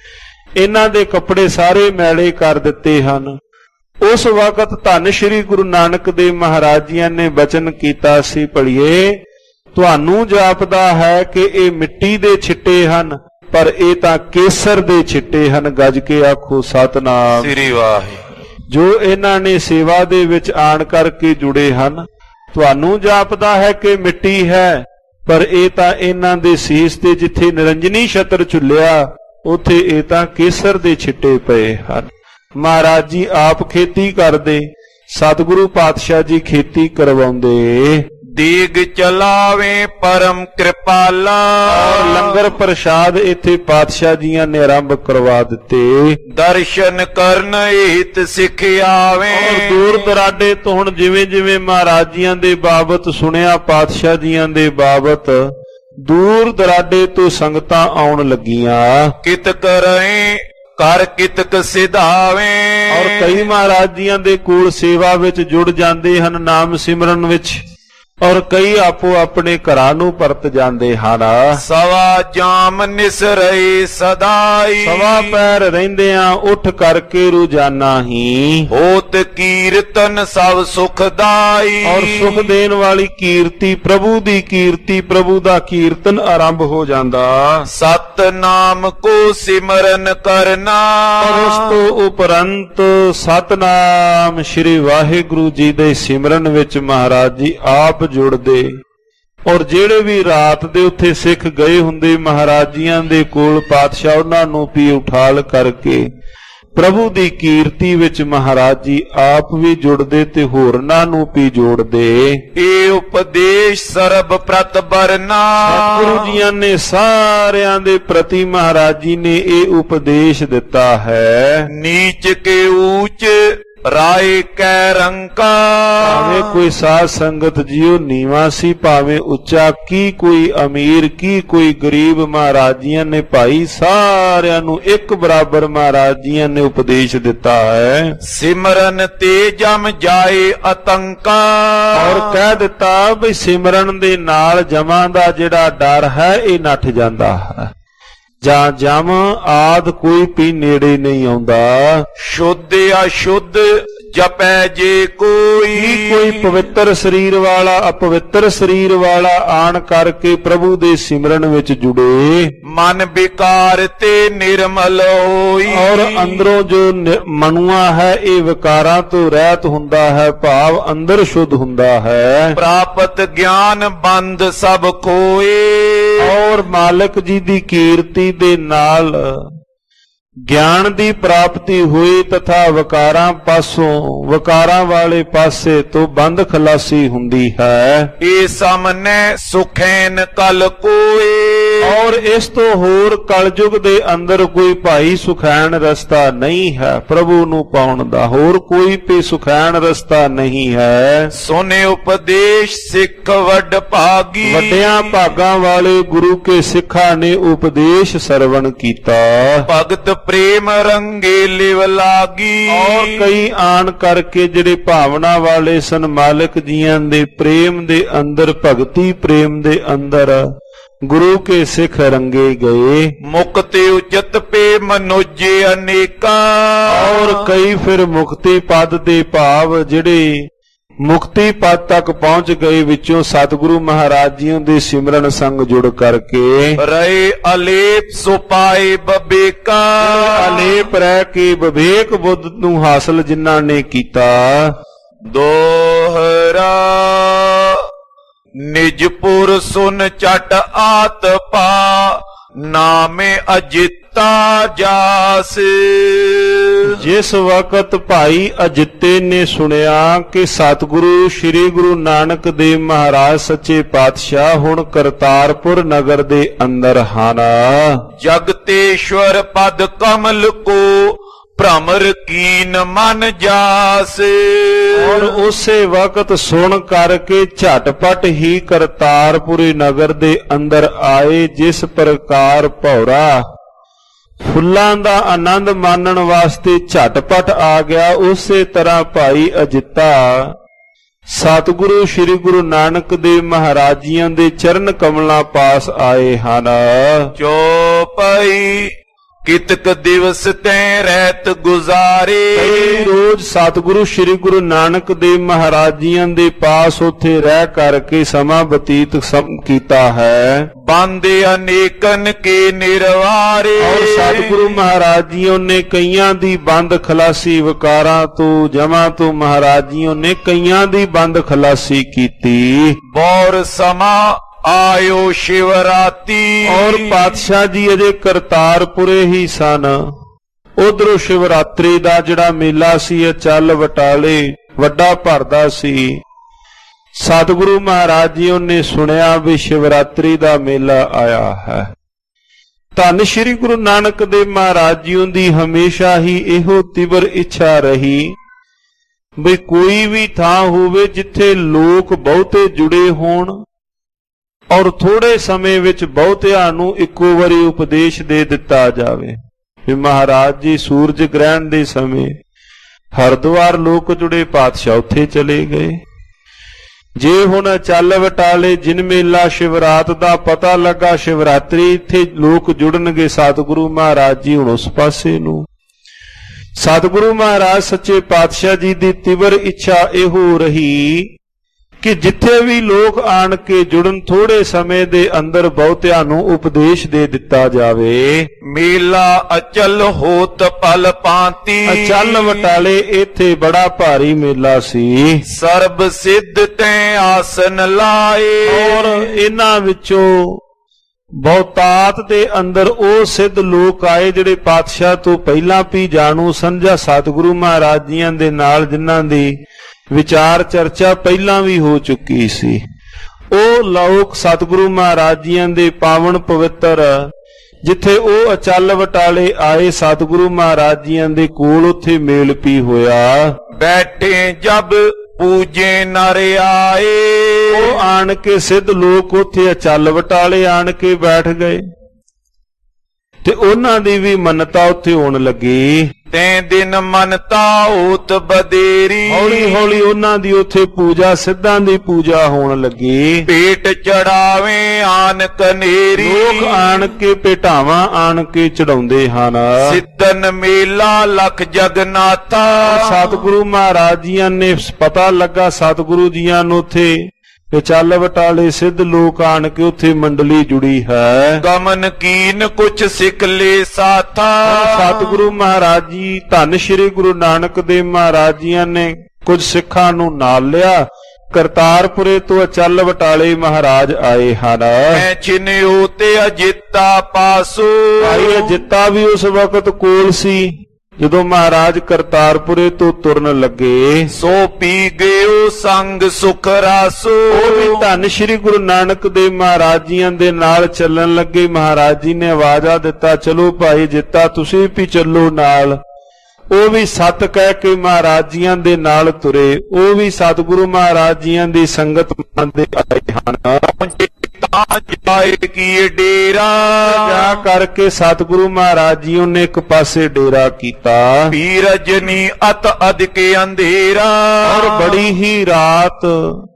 ਇਹਨਾਂ ਦੇ ਕੱਪੜੇ ਸਾਰੇ ਮੈਲੇ ਕਰ ਦਿੱਤੇ ਹਨ। ਉਸ ਵਕਤ ਧੰਨ ਸ਼੍ਰੀ ਗੁਰੂ ਨਾਨਕ ਦੇਵ ਮਹਾਰਾਜ ਜੀਆਂ ਨੇ ਬਚਨ ਕੀਤਾ ਸੀ, ਭਲੀਏ ਤੁਹਾਨੂੰ ਜਾਪਦਾ ਹੈ ਕਿ ਇਹ ਮਿੱਟੀ ਦੇ ਛਿੱਟੇ ਹਨ, ਪਰ ਇਹ ਤਾਂ ਕੇਸਰ ਦੇ ਛਿੱਟੇ ਹਨ। ਗੱਜ ਕੇ ਆਖੋ ਸਤਿਨਾਮ ਸ੍ਰੀ ਵਾਹਿਗੁਰੂ। ਜੋ ਇਹਨਾਂ ਨੇ ਸੇਵਾ ਦੇ ਵਿੱਚ ਆਣ ਕਰਕੇ ਜੁੜੇ ਹਨ, ਤੁਹਾਨੂੰ ਜਾਪਦਾ ਹੈ ਕਿ ਮਿੱਟੀ ਹੈ, ਪਰ ਇਹ ਤਾਂ ਇਹਨਾਂ ਦੇ ਸੀਸ ਤੇ ਜਿੱਥੇ ਨਿਰੰਜਨੀ ਛਤਰ ਝੁੱਲਿਆ ਉੱਥੇ ਇਹ ਤਾਂ ਕੇਸਰ ਦੇ ਛਿੱਟੇ ਪਏ ਹਨ। ਮਹਾਰਾਜ ਜੀ ਆਪ ਖੇਤੀ ਕਰਦੇ, ਸਤਿਗੁਰੂ ਪਾਤਸ਼ਾਹ ਜੀ ਖੇਤੀ ਕਰਵਾਉਂਦੇ। ਦੀਗ ਚਲਾਵੇ ਪਰਮ ਕਿਰਪਾਲਾ, ਲੰਗਰ ਪ੍ਰਸ਼ਾਦ ਇੱਥੇ ਪਾਤਸ਼ਾਹ ਜੀਆਂ ਨੇ ਆਰੰਭ ਕਰਵਾ ਦਿੱਤੇ। ਦਰਸ਼ਨ ਕਰਨ ਹਿਤ ਸਿੱਖ ਆਵੇ। ਦੂਰ ਦਰਾਡੇ ਤੋਂ ਹੁਣ ਜਿਵੇਂ ਜਿਵੇਂ ਮਹਾਰਾਜ ਜੀਆਂ ਦੇ ਬਾਬਤ ਸੁਣਿਆ, ਪਾਤਸ਼ਾਹ ਜੀਆਂ ਦੇ ਬਾਬਤ, ਦੂਰ ਦਰਾਡੇ ਤੋਂ ਸੰਗਤਾਂ ਆਉਣ ਲੱਗੀਆਂ। ਕਿਤ ਕਰੇ ਕਰ ਕਿਤਕ ਸਿਧਾਵੇ। ਔਰ ਕਈ ਮਹਾਰਾਜ ਜੀਆਂ ਦੇ ਕੋਲ ਸੇਵਾ ਵਿੱਚ ਜੁੜ ਜਾਂਦੇ ਹਨ, ਨਾਮ ਸਿਮਰਨ ਵਿੱਚ, ਔਰ ਕਈ ਆਪੋ ਆਪਣੇ ਘਰਾਂ ਨੂੰ ਪਰਤ ਜਾਂਦੇ ਹਨ। ਸਵਾ ਜਾਮ ਨਿਸਰਈ ਸਦਾਈ, ਸਵਾ ਪੈਰ ਰਹਿੰਦਿਆਂ ਉੱਠ ਕਰਕੇ ਰੋਜ਼ਾਨਾ ਹੀ ਹੋਤ ਕੀਰਤਨ ਸਭ ਸੁਖਦਾਈ। ਔਰ ਸੁਖ ਦੇਣ ਵਾਲੀ ਕੀਰਤੀ, ਪ੍ਰਭੂ ਦੀ ਕੀਰਤੀ, ਪ੍ਰਭੂ ਦਾ ਕੀਰਤਨ ਆਰੰਭ ਹੋ ਜਾਂਦਾ। ਸਤਨਾਮ ਕੋ ਸਿਮਰਨ ਕਰਨਾ, ਔਰ ਉਸ ਤੋਂ ਉਪਰੰਤ ਸਤਨਾਮ ਸ਼੍ਰੀ ਵਾਹਿਗੁਰੂ ਜੀ ਦੇ ਸਿਮਰਨ ਵਿੱਚ ਮਹਾਰਾਜ ਜੀ ਆਪ ਜੁੜਦੇ। ਔਰ ਜਿਹੜੇ ਵੀ ਰਾਤ ਦੇ ਉੱਥੇ ਸਿੱਖ ਗਏ ਹੁੰਦੇ ਮਹਾਰਾਜ ਜੀਆਂ ਦੇ ਕੋਲ, ਪਾਤਸ਼ਾਹ ਉਹਨਾਂ ਨੂੰ ਵੀ ਉਠਾਲ ਕਰਕੇ ਪ੍ਰਭੂ ਦੀ ਕੀਰਤੀ ਵਿੱਚ ਮਹਾਰਾਜ ਜੀ ਆਪ ਵੀ ਜੁੜਦੇ ਤੇ ਹੋਰਨਾਂ ਨੂੰ ਵੀ ਜੋੜਦੇ। ਇਹ ਉਪਦੇਸ਼ ਸਰਬ ਪ੍ਰਤ ਬਰਨਾ, ਸਤਿਗੁਰੂ ਜੀਆਂ ਨੇ ਸਾਰਿਆਂ ਦੇ ਪ੍ਰਤੀ ਮਹਾਰਾਜ ਜੀ ਨੇ ਇਹ ਉਪਦੇਸ਼ ਦਿੱਤਾ ਹੈ। ਨੀਚ ਕੇ ਊਚ ਰਾਏ ਕੈ ਰੰਕਾ, ਭਾਵੇਂ ਕੋਈ ਸਾਧ ਸੰਗਤ ਜੀਓ ਨੀਵਾਂ ਸੀ, ਭਾਵੇਂ ਉੱਚਾ, ਕੀ ਕੋਈ ਅਮੀਰ, ਕੀ ਕੋਈ ਗਰੀਬ, ਮਹਾਰਾਜ ਜੀਆਂ ਨੇ ਭਾਈ ਸਾਰਿਆਂ ਨੂੰ ਇੱਕ ਬਰਾਬਰ ਮਹਾਰਾਜ ਜੀਆਂ ਨੇ ਉਪਦੇਸ਼ ਦਿੱਤਾ ਹੈ। ਸਿਮਰਨ ਤੇ ਜਮ ਜਾਏ ਆਤੰਕਾ, ਔਰ ਕਹਿ ਦਿੱਤਾ ਵੀ ਸਿਮਰਨ ਦੇ ਨਾਲ ਜਮਾਂ ਦਾ ਜਿਹੜਾ ਡਰ ਹੈ ਇਹ ਨੱਠ ਜਾਂਦਾ ਹੈ। ਜਾਂ ਜਮ ਆਦ ਕੋਈ ਵੀ ਨੇੜੇ ਨਹੀਂ ਆਉਂਦਾ। ਸ਼ੁੱਧ ਅਸ਼ੁੱਧ ਜਪੈ ਜੇ ਕੋਈ ਪਵਿੱਤਰ ਸਰੀਰ ਵਾਲਾ ਅਪਵਿੱਤਰ ਸਰੀਰ ਵਾਲਾ ਆਣ ਕਰਕੇ ਪ੍ਰਭੂ ਦੇ ਸਿਮਰਨ ਵਿੱਚ ਜੁੜੇ। ਮਨ ਵਿਕਾਰ ਤੇ ਨਿਰਮਲ ਹੋਈ, ਔਰ ਅੰਦਰੋਂ ਜੋ ਮਨੁਆ ਹੈ ਇਹ ਵਿਕਾਰਾਂ ਤੋਂ ਰਹਿਤ ਹੁੰਦਾ ਹੈ, ਭਾਵ ਅੰਦਰ ਸ਼ੁੱਧ ਹੁੰਦਾ ਹੈ। ਪ੍ਰਾਪਤ ਗਿਆਨ ਬੰਦ ਸਭ ਕੋਏ, ਔਰ ਮਾਲਕ ਜੀ ਦੀ ਕੀਰਤੀ ਦੇ ਨਾਲ ਗਿਆਨ ਦੀ ਪ੍ਰਾਪਤੀ ਹੋਈ ਤਥਾ ਵਕਾਰਾਂ ਪਾਸੋਂ ਵਕਾਰਾਂ ਵਾਲੇ ਪਾਸੇ ਤੋਂ ਬੰਦ ਖਲਾਸੀ ਹੁੰਦੀ ਹੈ। ਇਹ ਸਾਹਮਣੇ ਸੁਖੈਨ ਕਲ ਕੋਏ। ਔਰ ਇਸ ਤੋਂ ਹੋਰ ਕਲਯੁਗ ਦੇ ਅੰਦਰ ਕੋਈ ਭਾਈ ਸੁਖੈਨ ਰਸਤਾ ਨਹੀਂ ਹੈ। ਪ੍ਰਭੂ ਨੂੰ ਪਾਉਣ ਦਾ ਹੋਰ ਕੋਈ ਵੀ ਸੁਖੈਨ ਰਸਤਾ ਨਹੀਂ ਹੈ। ਸੁਨੇ ਉਪਦੇਸ਼ ਸਿੱਖ ਵੱਡ ਭਾਗੀ। ਵੱਡਿਆਂ ਭਾਗਾਂ ਵਾਲੇ ਗੁਰੂ ਕੇ ਸਿੱਖਾਂ ਨੇ ਉਪਦੇਸ਼ ਸਰਵਣ ਕੀਤਾ। ਭਗਤ ਪ੍ਰੇਮ ਰੰਗੇ ਲਿਵ ਲਾਗੀ। ਔਰ ਕਈ ਆਣ ਕਰਕੇ ਜਿਹੜੇ ਭਾਵਨਾ ਵਾਲੇ ਸਨ ਮਾਲਕ ਜੀਆਂ ਦੇ ਪ੍ਰੇਮ ਦੇ ਅੰਦਰ ਭਗਤੀ ਪ੍ਰੇਮ ਦੇ ਅੰਦਰ ਗੁਰੂ ਕੇ ਸਿੱਖ ਰੰਗੇ ਗਏ। ਮੁਕਤੀ ਉਚਤ ਪੇ ਮਨੁਜੇ ਅਨੇਕਾਂ। ਔਰ ਕਈ ਫਿਰ ਮੁਕਤੀ ਪਦ ਦੇ ਭਾਵ ਜਿਹੜੇ ਮੁਕਤੀ ਪਦ ਤੱਕ ਪਹੁੰਚ ਗਏ ਵਿੱਚੋਂ ਸਤਿਗੁਰੂ ਮਹਾਰਾਜ ਜੀ ਦੇ ਸਿਮਰਨ ਸੰਗ ਜੁੜ ਕਰਕੇ ਰਹੇ ਅਲੇਪ ਸੁਪਾਏ ਬਬੇਕਾ। ਅਲੇਪ ਰਹਿ ਕੇ ਵਿਵੇਕ ਬੁੱਧ ਨੂੰ ਹਾਸਲ ਜਿਨ੍ਹਾਂ ਨੇ ਕੀਤਾ। ਦੋਹਰਾ ਨਿਜਪੁਰ ਸੁਨ ਚਟ ਆਤ ਪਾ ਨਾਮੇ ਅਜਿਤਾ ਜਾਸ। ਜਿਸ ਵਕਤ ਭਾਈ ਅਜਿੱਤੇ ਨੇ ਸੁਣਿਆ ਕਿ ਸਤਿਗੁਰੂ ਸ੍ਰੀ ਗੁਰੂ ਨਾਨਕ ਦੇਵ ਮਹਾਰਾਜ ਸੱਚੇ ਪਾਤਸ਼ਾਹ ਹੁਣ ਕਰਤਾਰਪੁਰ ਨਗਰ ਦੇ ਅੰਦਰ ਹਨ। ਜਗਤੇਸ਼ਵਰ ਪਦ ਕਮਲ ਕੋ ਭ੍ਰਮਰ ਕੀਨ ਮਨ ਜਾਸ। ਔਰ ਉਸੇ ਵਕਤ ਸੁਣ ਕਰਕੇ ਝਟਪਟ ਹੀ ਕਰਤਾਰਪੁਰੀ ਨਗਰ ਦੇ ਅੰਦਰ ਆਏ। ਜਿਸ ਪ੍ਰਕਾਰ ਭੌਰਾ ਫੁੱਲਾਂ ਦਾ ਆਨੰਦ ਮਾਣਨ ਵਾਸਤੇ ਝਟਪਟ ਆ ਗਿਆ, ਉਸੇ ਤਰ੍ਹਾਂ ਭਾਈ ਅਜਿੱਤਾ ਸਤਿਗੁਰੂ ਸ੍ਰੀ ਗੁਰੂ ਨਾਨਕ ਦੇਵ ਮਹਾਰਾਜ ਜੀਆਂ ਦੇ ਚਰਨ ਕਮਲਾਂ ਪਾਸ ਆਏ ਹਨ। ਚੌਪਈ ਕਿਤਕ ਦਿਵਸ ਤੈ ਰਹਿਤ ਗੁਜ਼ਾਰੇ। ਕਈ ਰੋਜ਼ ਸਤਿਗੁਰੂ ਸ੍ਰੀ ਗੁਰੂ ਨਾਨਕ ਦੇਵ ਮਹਾਰਾਜ ਜੀਆਂ ਦੇ ਪਾਸ ਉੱਥੇ ਰਹਿ ਕਰਕੇ ਸਮਾਂ ਬਤੀਤ ਕੀਤਾ ਹੈ। ਬੰਦੇ ਅਨੇਕਨ ਕੇ ਨਿਰਵਾਰੇ। ਔਰ ਸਤਿਗੁਰੂ ਮਹਾਰਾਜ ਜੀਓ ਨੇ ਕਈਆਂ ਦੀ ਬੰਦ ਖਲਾਸੀ ਵਕਾਰਾਂ ਤੋਂ ਜਮਾਂ ਤੋਂ ਮਹਾਰਾਜ ਜੀਓ ਨੇ ਕਈਆਂ ਦੀ ਬੰਦ ਖਲਾਸੀ ਕੀਤੀ। ਬੌਰ ਸਮਾਂ ਆਇਓ ਸ਼ਿਵਰਾਤੀ। ਔਰ ਪਾਤਸ਼ਾਹ ਜੀ ਅਜੇ ਕਰਤਾਰਪੁਰੇ ਹੀ ਸਨ। ਉਧਰੋਂ ਸ਼ਿਵਰਾਤਰੀ ਦਾ ਜਿਹੜਾ ਮੇਲਾ ਸੀ ਚੱਲ ਵਟਾਲੇ ਵੱਡਾ ਭਰਦਾ ਸੀ। ਸਤਿਗੁਰੂ ਮਹਾਰਾਜ ਜੀ ਨੇ ਸੁਣਿਆ ਵੀ ਸ਼ਿਵਰਾਤਰੀ ਦਾ ਮੇਲਾ ਆਇਆ ਹੈ। ਧੰਨ ਸ਼੍ਰੀ ਗੁਰੂ ਨਾਨਕ ਦੇਵ ਮਹਾਰਾਜ ਜੀ ਦੀ ਹਮੇਸ਼ਾ ਹੀ ਇਹੋ ਤਿਵਰ ਇੱਛਾ ਰਹੀ ਵੀ ਕੋਈ ਵੀ ਥਾਂ ਹੋਵੇ ਜਿੱਥੇ ਲੋਕ ਬਹੁਤੇ ਜੁੜੇ ਹੋਣ ਔਰ ਥੋੜੇ ਸਮੇਂ ਵਿੱਚ ਬਹੁਤਿਆਂ ਨੂੰ ਇੱਕੋ ਵਾਰੀ ਉਪਦੇਸ਼ ਦੇ ਦਿੱਤਾ ਜਾਵੇ। ਵੀ ਮਹਾਰਾਜ ਜੀ ਸੂਰਜ ਗ੍ਰਹਿਣ ਦੇ ਸਮੇਂ ਹਰਿਦੁਆਰ ਲੋਕ ਜੁੜੇ, ਪਾਤਸ਼ਾਹ ਉੱਥੇ ਚਲੇ ਗਏ। ਜੇ ਹੁਣ ਚੱਲ ਵਟਾਲੇ ਜਿਨ ਮੇਲਾ ਸ਼ਿਵਰਾਤ ਦਾ ਪਤਾ ਲੱਗਾ ਸ਼ਿਵਰਾਤਰੀ ਇੱਥੇ ਲੋਕ ਜੁੜਨਗੇ, ਸਤਿਗੁਰੂ ਮਹਾਰਾਜ ਜੀ ਹੁਣ ਉਸ ਪਾਸੇ ਨੂੰ। ਸਤਿਗੁਰੂ ਮਹਾਰਾਜ ਸੱਚੇ ਪਾਤਸ਼ਾਹ ਜੀ ਦੀ ਤਿਵਰ ਇੱਛਾ ਇਹੋ ਰਹੀ ਕਿ ਜਿੱਥੇ ਵੀ ਲੋਕ ਆਣ ਕੇ ਜੁੜਨ ਥੋੜੇ ਸਮੇਂ ਦੇ ਅੰਦਰ ਬਹੁਤਿਆਂ ਨੂੰ ਉਪਦੇਸ਼ ਦੇ ਦਿੱਤਾ ਜਾਵੇ। ਮੇਲਾ ਅਚਲ ਹੋਤ ਪਲ ਪਾਂਤੀ। ਅਚਲ ਵਟਾਲੇ ਇੱਥੇ ਬੜਾ ਭਾਰੀ ਮੇਲਾ ਸੀ। ਸਰਬ ਸਿੱਧ ਤੈ ਆਸਨ ਲਾਏ। ਔਰ ਇਹਨਾਂ ਵਿੱਚੋਂ ਬਹੁਤਾਤ ਦੇ ਅੰਦਰ ਉਹ ਸਿੱਧ ਲੋਕ ਆਏ ਜਿਹੜੇ ਪਾਤਸ਼ਾਹ ਤੋਂ ਪਹਿਲਾਂ ਵੀ ਜਾਣੂ ਸਮਝਾ ਸਤਿਗੁਰੂ ਮਹਾਰਾਜ ਜੀਆਂ ਦੇ ਨਾਲ, ਜਿਨ੍ਹਾਂ ਦੀ ਵਿਚਾਰ ਚਰਚਾ ਪਹਿਲਾਂ ਵੀ ਹੋ ਚੁੱਕੀ ਸੀ। ਉਹ ਲੋਕ ਸਤਿਗੁਰੂ ਮਹਾਰਾਜ ਜੀਆਂ ਦੇ ਪਾਵਨ ਪਵਿੱਤਰ ਜਿੱਥੇ ਉਹ ਅਚਲ ਵਟਾਲੇ ਆਏ ਸਤਿਗੁਰੂ ਮਹਾਰਾਜ ਜੀਆਂ ਦੇ ਕੋਲ ਉੱਥੇ ਮੇਲ ਪੀ ਹੋਇਆ। ਬੈਠੇ ਜਬ ਪੂਜੇ ਨਰ ਆਏ। ਉਹ ਆਣ ਕੇ ਸਿੱਧ ਲੋਕ ਉੱਥੇ ਅਚਲ ਵਟਾਲੇ ਆਣ ਕੇ ਬੈਠ ਗਏ ਤੇ ਉਹਨਾਂ ਦੀ ਵੀ ਮੰਨਤਾ ਉੱਥੇ ਹੋਣ ਲੱਗੀ। ਤੈਂ ਦਿਨ ਮੰਨਤਾ ਹੋਤ ਬਦੇਰੀ। ਹੌਲੀ ਹੌਲੀ ਉਹਨਾਂ ਦੀ ਉੱਥੇ ਪੂਜਾ ਸਿੱਧਾਂ ਦੀ ਪੂਜਾ ਹੋਣ ਲੱਗੀ। ਪੇਟ ਚੜਾਵੇ ਆਨ ਕਨੇਰੀ। ਲੋਕ ਆਣ ਕੇ ਭੇਟਾਵਾਂ ਆਣ ਕੇ ਚੜਾਉਂਦੇ ਹਨ। ਸਿੱਧਨ ਮੇਲਾ ਲਖ ਜਗਨਾਥਾ। ਸਤਿਗੁਰੂ ਮਹਾਰਾਜ ਜੀਆਂ ਨੇ ਪਤਾ ਲੱਗਾ ਸਤਿਗੁਰੂ ਜੀਆਂ ਨੂੰ ਉੱਥੇ ਚੱਲ ਵਟਾਲੇ ਸਿੱਧ ਲੋਕ ਆਣ ਕੇ ਉੱਥੇ ਮੰਡਲੀ ਜੁੜੀ ਹੈ। ਗਮਨ ਕੀਨ ਕੁਛ ਸਿੱਖ ਲੈ ਸਾਥਾ। ਸਤਿਗੁਰੂ ਮਹਾਰਾਜ ਜੀ ਧੰਨ ਸ਼੍ਰੀ ਗੁਰੂ ਨਾਨਕ ਦੇਵ ਮਹਾਰਾਜ ਜੀਆਂ ਨੇ ਕੁਝ ਸਿੱਖਾਂ ਨੂੰ ਨਾਲ ਲਿਆ ਕਰਤਾਰਪੁਰੇ ਤੋਂ ਅਚਲ ਬਟਾਲੇ ਮਹਾਰਾਜ ਆਏ ਹਨ। ਮੈਂ ਚਿਨਿਓ ਤੇ ਅਜਿੱਤਾ ਪਾਸੋ। ਭਾਈ ਅਜਿੱਤਾ ਵੀ ਉਸ ਵਕਤ ਕੋਲ ਸੀ ਜਦੋਂ ਮਹਾਰਾਜ ਕਰਤਾਰਪੁਰੇ ਤੋਂ ਤੁਰਨ ਲੱਗੇ। ਸੋ ਪੀ ਗਇਓ ਸੰਗ ਸੁਖ ਰਾਸੋ। ਉਹ ਵੀ ਧੰਨ ਸ਼੍ਰੀ ਗੁਰੂ ਨਾਨਕ ਦੇਵ ਮਹਾਰਾਜ ਜੀਆਂ ਦੇ ਨਾਲ ਚੱਲਣ ਲੱਗੇ। ਮਹਾਰਾਜ ਜੀ ਨੇ ਆਵਾਜ਼ਾ ਦਿੱਤਾ, ਚਲੋ ਭਾਈ ਜਿੱਤਾ ਤੁਸੀਂ ਵੀ ਚੱਲੋ ਨਾਲ। ਉਹ ਵੀ ਸਤ ਕਹਿ ਕੇ ਮਹਾਰਾਜ ਜੀਆਂ ਦੇ ਨਾਲ ਤੁਰੇ। ਉਹ ਵੀ ਸਤਿਗੁਰੂ ਮਹਾਰਾਜ ਜੀਆਂ ਦੀ ਸੰਗਤ ਮੰਨਦੇ ਆਏ ਹਨ। ਕੀ ਡੇਰਾ ਜਾ ਕਰਕੇ ਸਤਿਗੁਰੂ ਮਹਾਰਾਜ ਜੀ ਨੇ ਇੱਕ ਪਾਸੇ ਡੇਰਾ ਕੀਤਾ। ਪੀ ਰਜਨੀ ਅਤ ਅਧਿਕ ਅੰਧੇਰਾ। ਔਰ ਬੜੀ ਹੀ ਰਾਤ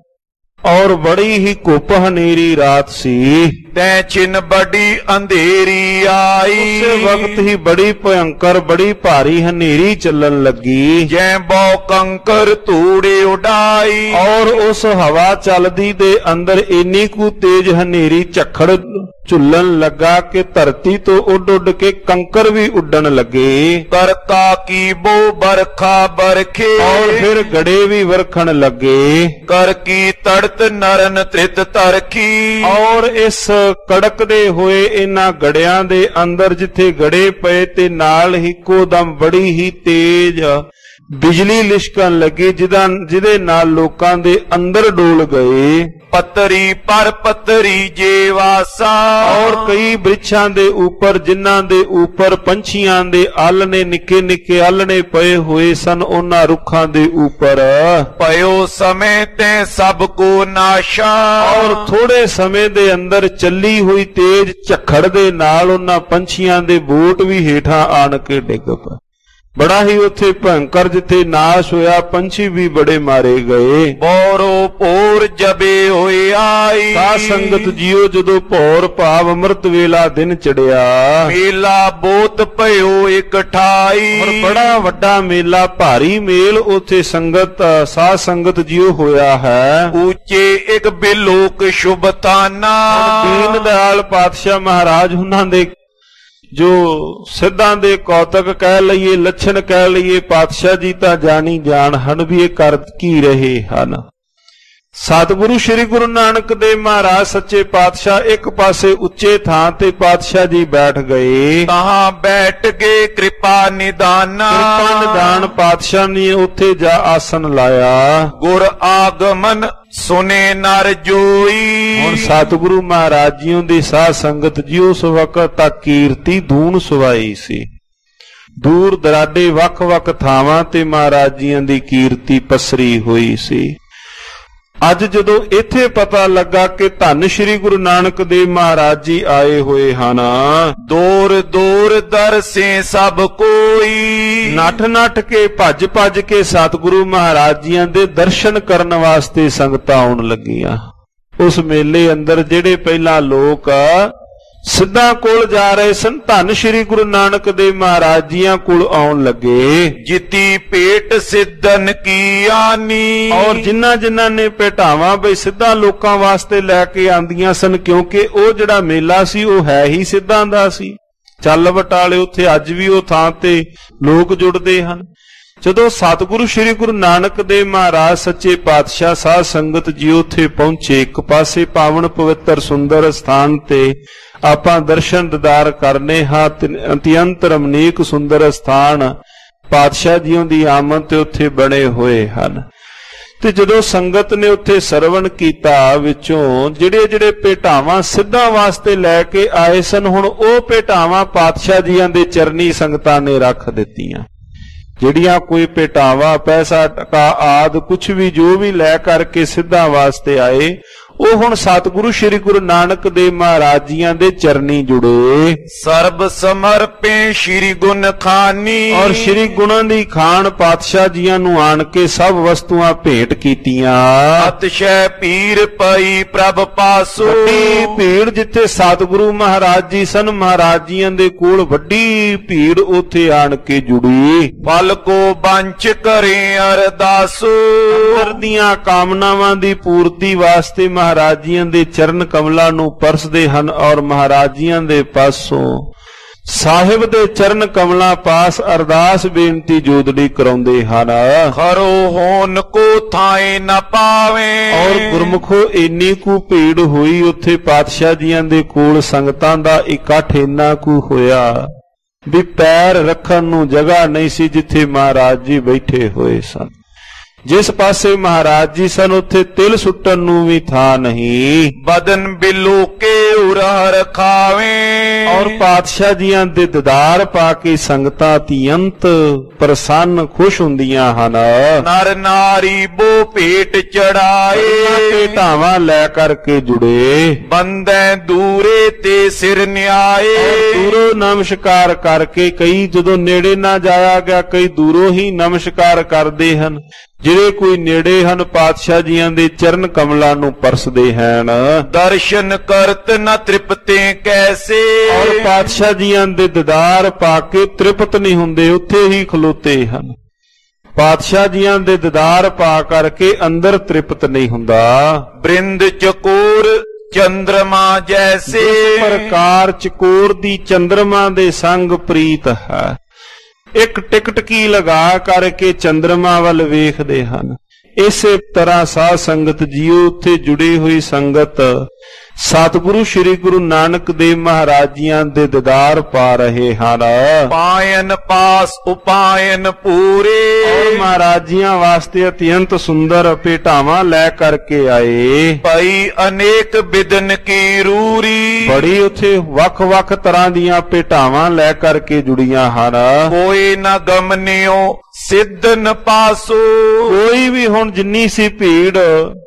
ਔਰ ਬੜੀ ਹੀ ਘੁੱਪ ਹਨੇਰੀ ਰਾਤ ਸੀ। ਤੈ ਚਿਨ ਬੜੀ ਅੰਧੇਰੀ ਆਈ। ਉਸੇ ਵਕਤ ਹੀ ਬੜੀ ਭਯੰਕਰ ਬੜੀ ਭਾਰੀ ਹਨੇਰੀ ਚੱਲਣ ਲੱਗੀ। ਜੈ ਬਹੁ ਕੰਕਰ ਧੂੜੇ ਉਡਾਈ। ਔਰ ਉਸ ਹਵਾ ਚੱਲਦੀ ਦੇ ਅੰਦਰ ਇੰਨੀ ਕੁ ਤੇਜ਼ ਹਨੇਰੀ ਝੱਖੜ ਝੁੱਲਣ ਲੱਗਾ ਕਿ ਧਰਤੀ ਤੋਂ ਉੱਡ ਉੱਡ ਕੇ ਕੰਕਰ ਵੀ ਉੱਡਣ ਲੱਗੇ। ਕਰਤਾ ਕੀ ਬੋ ਬਰਖਾ ਬਰਖੇ। ਔਰ ਫਿਰ ਗੜੇ ਵੀ ਵਰਖਣ ਲੱਗੇ। ਕਰ ਕੀ ਤੜਤ ਨਰਨ ਤ੍ਰਿਤ ਤਰਖੀ। ਔਰ ਇਸ ਕੜਕਦੇ ਹੋਏ ਇਹਨਾਂ ਗੜਿਆਂ ਦੇ ਅੰਦਰ ਜਿੱਥੇ ਗੜੇ ਪਏ ਤੇ ਨਾਲ ਹੀ ਇੱਕੋ-ਦਮ ਬੜੀ ਹੀ ਤੇਜ਼ ਬਿਜਲੀ ਲਿਸ਼ਕਣ ਲੱਗੀ, ਜਿਹਦੇ ਨਾਲ ਲੋਕਾਂ ਦੇ ਅੰਦਰ ਡੋਲ ਗਏ। ਪੱਤਰੀ ਪਰ ਪੱਤਰੀ ਜੇ ਵਾਸਾ। ਔਰ ਕਈ ਬ੍ਰਿਛਾਂ ਦੇ ਉੱਪਰ ਜਿਨ੍ਹਾਂ ਦੇ ਉੱਪਰ ਪੰਛੀਆਂ ਦੇ ਆਲਣੇ ਨਿੱਕੇ ਨਿੱਕੇ ਆਲਣੇ ਪਏ ਹੋਏ ਸਨ, ਉਹਨਾਂ ਰੁੱਖਾਂ ਦੇ ਉੱਪਰ ਪਇਓ ਸਮੇਂ ਤੇ ਸਭ ਕੋ ਨਾਸ਼ਾ। ਔਰ ਥੋੜੇ ਸਮੇਂ ਦੇ ਅੰਦਰ ਚੱਲੀ ਹੋਈ ਤੇਜ਼ ਝੱਖੜ ਦੇ ਨਾਲ ਉਹਨਾਂ ਪੰਛੀਆਂ ਦੇ ਬੋਟ ਵੀ ਹੇਠਾਂ ਆਣ ਕੇ ਡਿੱਗ ਪਏ। ਬੜਾ ਹੀ ਉੱਥੇ ਭयंकर ਜਿੱਥੇ ਨਾਸ਼ ਹੋਇਆ, ਪੰਛੀ ਵੀ ਬੜੇ ਮਾਰੇ ਗਏ। ਬੋਰੋ ਭੋਰ ਜਬੇ ਹੋਏ ਆਈ। ਸਾਧ ਸੰਗਤ ਜੀਓ ਜਦੋਂ ਭੌਰ ਭਾਵ ਅੰਮ੍ਰਿਤ ਵੇਲਾ ਦਿਨ ਚੜਿਆ, ਮੇਲਾ ਬੋਤ ਭਇਓ ਇਕਠਾਈ। ਔਰ ਬੜਾ ਵੱਡਾ ਮੇਲਾ ਭਾਰੀ ਮੇਲ ਉੱਥੇ ਸੰਗਤ ਸਾਧ ਸੰਗਤ ਜੀਓ ਹੋਇਆ ਹੈ। ਉੱਚੇ ਇੱਕ ਬਿਲੋਕ ਸ਼ੁਭਤਾਨਾ। ਦੀਨ ਦਇਆਲ ਪਾਤਸ਼ਾਹ ਮਹਾਰਾਜ ਉਹਨਾਂ ਦੇ ਜੋ ਸਿੱਧਾਂ ਦੇ ਕੌਤਕ ਕਹਿ ਲਈਏ, ਲੱਛਣ ਕਹਿ ਲਈਏ, ਪਾਤਸ਼ਾਹ ਜੀ ਤਾਂ ਜਾਣੀ ਜਾਣ ਹਨ ਵੀ ਇਹ ਕਰ ਕੀ ਰਹੇ ਹਨ। ਸਤਿਗੁਰੂ ਸ੍ਰੀ ਗੁਰੂ ਨਾਨਕ ਦੇਵ ਮਹਾਰਾਜ ਸੱਚੇ ਪਾਤਸ਼ਾਹ ਇੱਕ ਪਾਸੇ ਉੱਚੇ ਥਾਂ ਤੇ ਪਾਤਸ਼ਾਹ ਜੀ ਬੈਠ ਗਏ। ਤਹਾਂ ਬੈਠ ਕੇ ਕਿਰਪਾ ਨਿਦਾਨਾ। ਕਿਰਪਾ ਨਿਦਾਨ ਪਾਤਸ਼ਾਹ ਨੇ ਉੱਥੇ ਜਾ ਆਸਨ ਲਾਇਆ। ਗੁਰ ਆਗਮਨ ਸੁਨੇ ਨਰ ਜੋਈ। ਹੁਣ ਸਤਿਗੁਰੂ ਮਹਾਰਾਜ ਜੀਓ ਦੀ ਸਾਧ ਸੰਗਤ ਜੀ ਉਸ ਵਕਤ ਤੱਕ ਕੀਰਤੀ ਧੂਣ ਸੁਵਾਈ ਸੀ। ਦੂਰ ਦਰਾਡੇ ਵੱਖ-ਵੱਖ ਥਾਵਾਂ ਤੇ ਮਹਾਰਾਜ ਜੀਆਂ ਦੀ ਕੀਰਤੀ ਪਸਰੀ ਹੋਈ ਸੀ। ਅੱਜ ਜਦੋਂ ਇੱਥੇ ਪਤਾ ਲੱਗਾ ਕਿ ਧੰਨ ਸ਼੍ਰੀ ਗੁਰੂ ਨਾਨਕ ਦੇਵ ਮਹਾਰਾਜ ਜੀ ਆਏ ਹੋਏ ਹਨ, ਦੂਰ ਦੂਰ ਦਰਸੇ ਸਭ ਕੋਈ। ਨੱਠ ਨੱਠ ਕੇ ਭੱਜ ਭੱਜ ਕੇ ਸਤਿਗੁਰੂ ਮਹਾਰਾਜ ਜੀਆਂ ਦੇ ਦਰਸ਼ਨ ਕਰਨ ਵਾਸਤੇ ਸੰਗਤਾਂ ਆਉਣ ਲੱਗੀਆਂ। ਉਸ ਮੇਲੇ ਅੰਦਰ ਜਿਹੜੇ ਪਹਿਲਾਂ ਲੋਕ ਸਿੱਧਾਂ ਕੋਲ ਜਾ ਰਹੇ ਸਨ, ਧੰਨ ਸ਼੍ਰੀ ਗੁਰੂ ਨਾਨਕ ਦੇਵ ਮਹਾਰਾਜ ਜੀਆਂ ਕੋਲ ਆਉਣ ਲੱਗੇ। ਜਿਤੀ ਭੇਟ ਸਿੱਧਨ ਕੀ ਆਨੀ। ਔਰ ਜਿਨ੍ਹਾਂ ਨੇ ਭੇਟਾਵਾਂ ਬਈ ਸਿੱਧਾਂ ਲੋਕਾਂ ਵਾਸਤੇ ਲੈ ਕੇ ਆਂਦੀਆਂ ਸਨ, ਕਿਉਂਕਿ ਉਹ ਜਿਹੜਾ ਮੇਲਾ ਸੀ ਉਹ ਹੈ ਹੀ ਸਿੱਧਾਂ ਦਾ ਸੀ। ਚੱਲ ਬਟਾਲੇ ਉੱਥੇ ਅੱਜ ਵੀ ਉਹ ਥਾਂ ਤੇ ਲੋਕ ਜੁੜਦੇ ਹਨ। ਜਦੋਂ ਸਤਿਗੁਰੂ ਸ੍ਰੀ ਗੁਰੂ ਨਾਨਕ ਦੇਵ ਮਹਾਰਾਜ ਸੱਚੇ ਪਾਤਸ਼ਾਹ ਸਾਧ ਸੰਗਤ ਜੀ ਉੱਥੇ ਪਹੁੰਚੇ, ਇੱਕ ਪਾਸੇ ਪਾਵਨ ਪਵਿੱਤਰ ਸੁੰਦਰ ਸਥਾਨ ਤੇ ਆਪਾਂ ਦਰਸ਼ਨ ਦੀਦਾਰ ਕਰਨੇ ਹਾਂ। ਅਤਿਅੰਤ ਰਮਣੀਕ ਸੁੰਦਰ ਸਥਾਨ ਪਾਤਸ਼ਾਹ ਜੀਓ ਦੀ ਆਮਦ ਤੇ ਉੱਥੇ ਬਣੇ ਹੋਏ ਹਨ। ਤੇ ਜਦੋਂ ਸੰਗਤ ਨੇ ਉੱਥੇ ਸਰਵਣ ਕੀਤਾ, ਵਿੱਚੋਂ ਜਿਹੜੇ ਭੇਟਾਵਾਂ ਸਿੱਧਾਂ ਵਾਸਤੇ ਲੈ ਕੇ ਆਏ ਸਨ, ਹੁਣ ਉਹ ਭੇਟਾਵਾਂ ਪਾਤਸ਼ਾਹ ਜੀਆਂ ਦੇ ਚਰਨੀ ਸੰਗਤਾਂ ਨੇ ਰੱਖ ਦਿੱਤੀਆਂ। ਜਿਹੜੀਆਂ ਕੋਈ ਭੇਟਾਵਾ ਪੈਸਾ ਟਕਾ ਆਦ ਕੁਛ ਵੀ ਜੋ ਵੀ ਲੈ ਕਰਕੇ ਸਿੱਧਾਂ ਵਾਸਤੇ ਆਏ, ਉਹ ਹੁਣ ਸਤਿਗੁਰੂ ਸ੍ਰੀ ਗੁਰੂ ਨਾਨਕ ਦੇਵ ਮਹਾਰਾਜ ਜੀਆਂ ਦੇ ਚਰਨੀ ਜੁੜੇ। ਸਰਬ ਸਮਰਪੇ ਸ੍ਰੀ ਗੁਣ ਖਾਨੀ। ਔਰ ਸ੍ਰੀ ਗੁਣਾਂ ਦੀ ਖਾਨ ਪਾਤਸ਼ਾਹ ਜੀਆਂ ਨੂੰ ਆਣ ਕੇ ਸਭ ਵਸਤੂਆਂ ਭੇਟ ਕੀਤੀਆਂ। ਅਤਿਸ਼ੈ ਪੀਰ ਪਈ ਪ੍ਰਭ ਪਾਸੋ। ਵੱਡੀ ਭੀੜ ਜਿੱਥੇ ਸਤਿਗੁਰੂ ਮਹਾਰਾਜ ਜੀ ਸਨ, ਮਹਾਰਾਜ ਜੀਆਂ ਦੇ ਕੋਲ ਵੱਡੀ ਭੀੜ ਉੱਥੇ ਆਣ ਕੇ ਜੁੜੀ। ਫਲ ਕੋ ਬੰਚ ਕਰੇ ਅਰਦਾਸੋ। ਅੰਦਰ ਦੀਆਂ ਕਾਮਨਾਵਾਂ ਦੀ ਪੂਰਤੀ ਵਾਸਤੇ ਮਹਾਰਾਜ ਜੀਆਂ ਦੇ ਚਰਨ ਕਮਲਾਂ ਨੂੰ ਪਰਸਦੇ ਹਨ। ਔਰ ਮਹਾਰਾਜ ਜੀਆਂ ਦੇ ਪਾਸੋਂ ਸਾਹਿਬ ਦੇ ਚਰਨ ਕਮਲਾਂ ਪਾਸ ਅਰਦਾਸ ਬੇਨਤੀ ਜੋਦੜੀ ਕਰਾਉਂਦੇ ਹਨ। ਖਰੋ ਹੋਨ ਕੋ ਥਾਏ ਨ ਪਾਵੇ। ਔਰ ਗੁਰਮੁਖੋ ਇੰਨੀ ਕੁ ਭੀੜ ਹੋਈ ਉੱਥੇ ਪਾਤਸ਼ਾਹ ਜੀਆਂ ਦੇ ਕੋਲ, ਸੰਗਤਾਂ ਦਾ ਇਕੱਠ ਇੰਨਾ ਕੁ ਹੋਇਆ ਵੀ ਪੈਰ ਰੱਖਣ ਨੂੰ ਜਗ੍ਹਾ ਨਹੀਂ ਸੀ ਜਿੱਥੇ ਮਹਾਰਾਜ ਜੀ ਬੈਠੇ ਹੋਏ ਸਨ। ਜਿਸ ਪਾਸੇ ਮਹਾਰਾਜ ਜੀ ਸਨ ਉੱਥੇ ਤਿਲ ਸੁੱਟਣ ਨੂੰ ਵੀ ਥਾਂ ਨਹੀਂ। ਬਦਨ ਬਿਲੋ ਕੇ ਉਰਹ ਰਖਾਵੇ। ਔਰ ਪਾਤਸ਼ਾਹ ਜੀਆਂ ਦੇ ਦੀਦਾਰ ਪਾ ਕੇ ਸੰਗਤਾਂ ਅਤਿਅੰਤ ਪ੍ਰਸੰਨ ਖੁਸ਼ ਹੁੰਦੀਆਂ ਹਨ। ਨਰ ਨਾਰੀ ਬੋ ਭੇਟ ਚੜਾਏ। ਭੇਟਾਵਾਂ ਲੈ ਕਰਕੇ ਜੁੜੇ। ਬੰਦੈ ਦੂਰੇ ਤੇ ਸਿਰ ਨਿਆਏ। ਦੂਰੋਂ ਨਮਸਕਾਰ ਕਰਕੇ, ਕਈ ਜਦੋਂ ਨੇੜੇ ਨਾ ਜਾਇਆ ਗਿਆ ਕਈ ਦੂਰੋਂ ਹੀ ਨਮਸਕਾਰ ਕਰਦੇ ਹਨ। ਜਿਹੜੇ ਕੋਈ ਨੇੜੇ ਹਨ ਪਾਤਸ਼ਾਹ ਜੀਆਂ ਦੇ ਚਰਨ ਕਮਲਾਂ ਨੂੰ ਪਰਸਦੇ ਹਨ। ਦਰਸ਼ਨ ਕਰਤ ਨ ਤ੍ਰਿਪਤੇ ਕੈਸੇ। ਔਰ ਪਾਤਸ਼ਾਹ ਜੀਆਂ ਦੇ ਦੀਦਾਰ ਪਾ ਕੇ ਤ੍ਰਿਪਤ ਨਹੀਂ ਹੁੰਦੇ, ਉੱਥੇ ਹੀ ਖਲੋਤੇ ਹਨ। ਪਾਤਸ਼ਾਹ ਜੀਆਂ ਦੇ ਦੀਦਾਰ ਪਾ ਕਰਕੇ ਅੰਦਰ ਤ੍ਰਿਪਤ ਨਹੀਂ ਹੁੰਦਾ। ਬ੍ਰਿੰਦ ਚਕੋਰ ਚੰਦਰਮਾ ਜੈਸੇ। ਇਸ ਪ੍ਰਕਾਰ ਚਕੋਰ ਦੀ ਚੰਦਰਮਾ ਦੇ ਸੰਗ ਪ੍ਰੀਤ ਹੈ। ਇੱਕ ਟਿਕਟਕੀ ਲਗਾ ਕਰਕੇ ਚੰਦਰਮਾ ਵੱਲ ਵੇਖਦੇ ਹਨ। ਇਸੇ ਤਰ੍ਹਾਂ ਸਾਧ ਸੰਗਤ ਜੀਓ ਉੱਥੇ ਜੁੜੀ ਹੋਈ ਸੰਗਤ ਸਤਿਗੁਰੂ ਸ੍ਰੀ ਗੁਰੂ ਨਾਨਕ ਦੇਵ ਮਹਾਰਾਜ ਜੀਆਂ ਦੇ ਦੀਦਾਰ ਪਾ ਰਹੇ ਹਨ। ਪਾਇਨ ਪਾਸ ਉਪਾਇਨ ਪੂਰੇ। ਔਰ ਮਹਾਰਾਜ ਜੀਆਂ ਵਾਸਤੇ ਅਤਿਅੰਤ ਸੁੰਦਰ ਭੇਟਾਵਾਂ ਲੈ ਕਰਕੇ ਆਏ। ਪਈ ਅਨੇਕ ਬਿਦਨ ਕੀ ਰੂਰੀ। ਬੜੀ ਉੱਥੇ ਵੱਖ-ਵੱਖ ਤਰ੍ਹਾਂ ਦੀਆਂ ਭੇਟਾਵਾਂ ਲੈ ਕਰਕੇ ਜੁੜੀਆਂ ਹਨ। ਕੋਈ ਨਾ ਗਮਨਿਓ ਸਿੱਧਨ ਪਾਸੋ। ਕੋਈ ਵੀ ਹੁਣ ਜਿੰਨੀ ਸੀ ਭੀੜ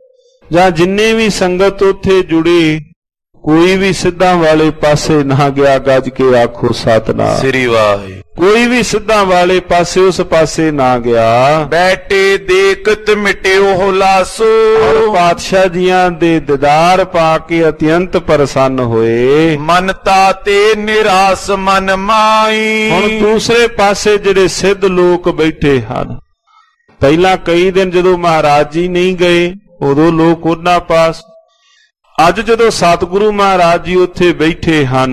ਜਾਂ ਜਿੰਨੇ ਵੀ ਸੰਗਤ ਉੱਥੇ ਜੁੜੀ, ਕੋਈ ਵੀ ਸਿੱਧਾਂ ਵਾਲੇ ਪਾਸੇ ਨਾ ਗਿਆ। ਗੱਜ ਕੇ ਆਖੋ ਸਤਿਨਾਮ ਸ੍ਰੀ ਵਾਹਿਗੁਰੂ। ਕੋਈ ਵੀ ਸਿੱਧਾਂ ਵਾਲੇ ਪਾਸੇ ਉਸ ਪਾਸੇ ਨਾ ਗਿਆ। ਬੈਠੇ ਦੇਖਤ ਮਿਟਿਓ ਹੁਲਾਸੋ। ਪਾਤਸ਼ਾਹ ਜੀਆਂ ਦੇ ਦੀਦਾਰ ਪਾ ਕੇ ਅਤਿਅੰਤ ਪ੍ਰਸੰਨ ਹੋਏ। ਮਨਤਾ ਤੇ ਨਿਰਾਸ ਮਨ ਮਾਈ। ਹੁਣ ਦੂਸਰੇ ਪਾਸੇ ਜਿਹੜੇ ਸਿੱਧ ਲੋਕ ਬੈਠੇ ਹਨ, ਪਹਿਲਾਂ ਕਈ ਦਿਨ ਜਦੋਂ ਮਹਾਰਾਜ ਜੀ ਨਹੀਂ ਗਏ ਉਦੋਂ ਲੋਕ ਉਹਨਾਂ ਪਾਸ, ਅੱਜ ਜਦੋਂ ਸਤਿਗੁਰੂ ਮਹਾਰਾਜ ਜੀ ਉੱਥੇ ਬੈਠੇ ਹਨ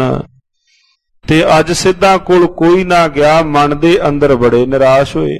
ਤੇ ਅੱਜ ਸਿੱਧਾਂ ਕੋਲ ਕੋਈ ਨਾ ਗਿਆ। ਮਨ ਦੇ ਅੰਦਰ ਬੜੇ ਨਿਰਾਸ਼ ਹੋਏ,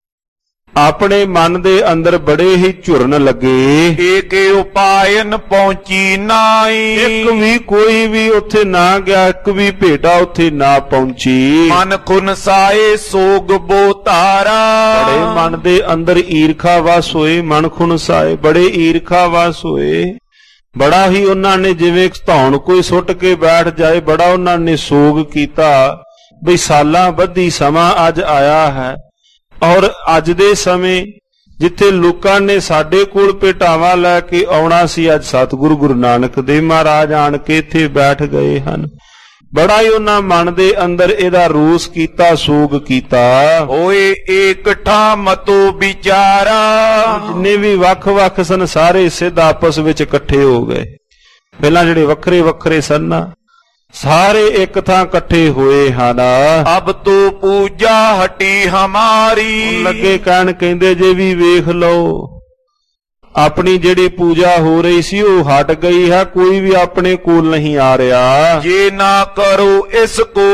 ਆਪਣੇ ਮਨ ਦੇ ਅੰਦਰ ਬੜੇ ਹੀ ਝੁਰਨ ਲੱਗੇ। ਏਕ ਉਪਾਇਨ ਪਹੁੰਚੀ ਨਾਈ। ਇੱਕ ਵੀ ਕੋਈ ਵੀ ਉੱਥੇ ਨਾ ਗਿਆ, ਇੱਕ ਵੀ ਭੇਟਾ ਉੱਥੇ ਨਾ ਪਹੁੰਚੀ। ਮਨ ਖੁਨਸਾਏ ਸੋਗ ਬੋਤਾਰਾ। ਬੜੇ ਮਨ ਦੇ ਅੰਦਰ ਈਰਖਾ ਵਸ ਹੋਏ, ਮਨ ਖੁਨਸਾਏ, ਬੜੇ ਈਰਖਾ ਵਸ ਹੋਏ। ਬੜਾ ਹੀ ਉਹਨਾਂ ਨੇ ਜਿਵੇਂ ਧੌਣ ਕੋਈ ਸੁੱਟ ਕੇ ਬੈਠ ਜਾਏ, ਬੜਾ ਉਹਨਾਂ ਨੇ ਸੋਗ ਕੀਤਾ ਬਈ ਸਾਲਾਂ ਬੱਧੀ ਸਮਾਂ ਅੱਜ ਆਇਆ ਹੈ। ਔਰ ਅੱਜ ਦੇ ਸਮੇਂ ਜਿੱਥੇ ਲੋਕਾਂ ਨੇ ਸਾਡੇ ਕੋਲ ਭੇਟਾਵਾਂ ਲੈ ਕੇ ਆਉਣਾ ਸੀ, ਅੱਜ ਸਤਿਗੁਰੂ ਗੁਰੂ ਨਾਨਕ ਦੇਵ ਮਹਾਰਾਜ ਆਣ ਕੇ ਇੱਥੇ ਬੈਠ ਗਏ ਹਨ। ਬੜਾ ਹੀ ਉਹਨਾਂ ਮਨ ਦੇ ਅੰਦਰ ਇਹਦਾ ਰੋਸ ਕੀਤਾ, ਸੋਗ ਕੀਤਾ। ਹੋਏ ਏਕ ਠਾਮਤੋ ਵਿਚਾਰਾ। ਜਿੰਨੇ ਵੀ ਵੱਖ-ਵੱਖ ਸਨ ਸਾਰੇ ਸਿੱਧ ਆਪਸ ਵਿੱਚ ਇਕੱਠੇ ਹੋ ਗਏ। ਪਹਿਲਾਂ ਜਿਹੜੇ ਵੱਖਰੇ ਵੱਖਰੇ ਸਨ ਨਾ, ਸਾਰੇ ਇੱਕ ਥਾਂ ਇਕੱਠੇ ਹੋਏ ਹਨ। ਅਬ ਤੋ ਪੂਜਾ ਹਟੀ ਹਮਾਰੀ। ਲੱਗੇ ਕਹਿਣ, ਕਹਿੰਦੇ ਜੇ ਵੀ ਵੇਖ ਲਓ ਆਪਣੀ ਜਿਹੜੀ ਪੂਜਾ ਹੋ ਰਹੀ ਸੀ ਉਹ ਹਟ ਗਈ ਹੈ, ਕੋਈ ਵੀ ਆਪਣੇ ਕੋਲ ਨਹੀਂ ਆ ਰਿਹਾ। ਜੇ ਨਾ ਕਰੋ ਇਸ ਕੋ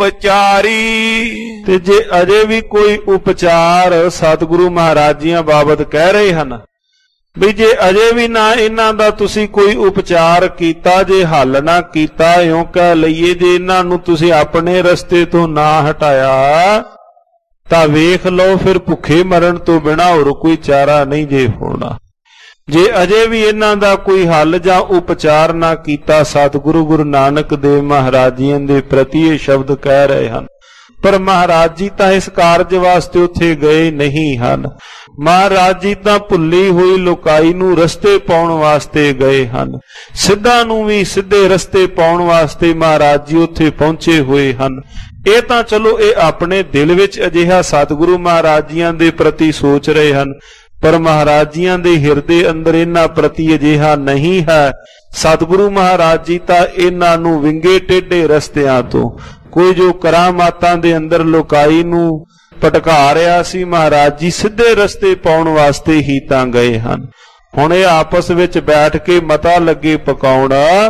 ਉਪਚਾਰੀ। ਤੇ ਜੇ ਅਜੇ ਵੀ ਕੋਈ ਉਪਚਾਰ ਸਤਿਗੁਰੂ ਮਹਾਰਾਜ ਜੀਆਂ ਬਾਬਤ ਕਹਿ ਰਹੇ ਹਨ ਵੀ ਜੇ ਅਜੇ ਵੀ ਨਾ ਇਹਨਾਂ ਦਾ ਤੁਸੀਂ ਕੋਈ ਉਪਚਾਰ ਕੀਤਾ, ਜੇ ਹੱਲ ਨਾ ਕੀਤਾ, ਇਉਂ ਕਹਿ ਲਈਏ ਜੇ ਇਹਨਾਂ ਨੂੰ ਤੁਸੀਂ ਆਪਣੇ ਰਸਤੇ ਤੋਂ ਨਾ ਹਟਾਇਆ ਤਾਂ ਵੇਖ ਲਓ ਫਿਰ ਭੁੱਖੇ ਮਰਨ ਤੋਂ ਬਿਨਾਂ ਹੋਰ ਕੋਈ ਚਾਰਾ ਨਹੀਂ ਜੇ ਹੋਣਾ। ਜੇ ਅਜੇ ਵੀ ਇਹਨਾਂ ਦਾ ਕੋਈ ਹੱਲ ਜਾਂ ਉਪਚਾਰ ਨਾ ਕੀਤਾ, ਸਤਿਗੁਰੂ ਗੁਰੂ ਨਾਨਕ ਦੇਵ ਮਹਾਰਾਜ ਜੀ ਦੇ ਪ੍ਰਤੀ ਇਹ ਸ਼ਬਦ ਕਹਿ ਰਹੇ ਹਨ। ਪਰ ਮਹਾਰਾਜ ਜੀ ਤਾਂ ਇਸ ਕਾਰਜ ਵਾਸਤੇ ਉੱਥੇ ਗਏ ਨਹੀਂ ਹਨ। ਮਹਾਰਾਜ ਜੀ ਤਾਂ ਭੁੱਲੀ ਹੋਈ ਲੋਕਾਈ ਨੂੰ ਰਸਤੇ ਪਾਉਣ ਵਾਸਤੇ ਗਏ ਹਨ। ਸਿੱਧਾਂ ਨੂੰ ਵੀ ਸਿੱਧੇ ਰਸਤੇ ਪਾਉਣ ਵਾਸਤੇ ਮਹਾਰਾਜ ਜੀ ਉੱਥੇ ਪਹੁੰਚੇ ਹੋਏ ਹਨ। ਇਹ ਤਾਂ ਚਲੋ ਇਹ ਆਪਣੇ ਦਿਲ ਵਿੱਚ ਅਜਿਹਾ ਸਤਿਗੁਰੂ ਮਹਾਰਾਜ ਜੀਆਂ ਦੇ ਪ੍ਰਤੀ ਸੋਚ ਰਹੇ ਹਨ, ਪਰ ਮਹਾਰਾਜ ਜੀਆਂ ਦੇ ਹਿਰਦੇ ਅੰਦਰ ਇਹਨਾਂ ਪ੍ਰਤੀ ਅਜਿਹਾ ਨਹੀਂ ਹੈ। ਸਤਿਗੁਰੂ ਮਹਾਰਾਜ ਜੀ ਤਾਂ ਇਹਨਾਂ ਨੂੰ ਵਿੰਗੇ ਟੇਢੇ ਰਸਤਿਆਂ ਤੋਂ, ਕੋਈ ਜੋ ਕਰਾਮਾਤਾਂ ਦੇ ਅੰਦਰ ਲੋਕਾਈ ਨੂੰ ਭਟਕਾ ਰਿਹਾ ਸੀ, ਮਹਾਰਾਜ ਜੀ ਸਿੱਧੇ ਰਸਤੇ ਪਾਉਣ ਵਾਸਤੇ ਹੀ ਤਾਂ ਗਏ ਹਨ। ਹੁਣ ਇਹ ਆਪਸ ਵਿੱਚ ਬੈਠ ਕੇ ਮਤਾ ਲੱਗੇ ਪਕਾਉਣ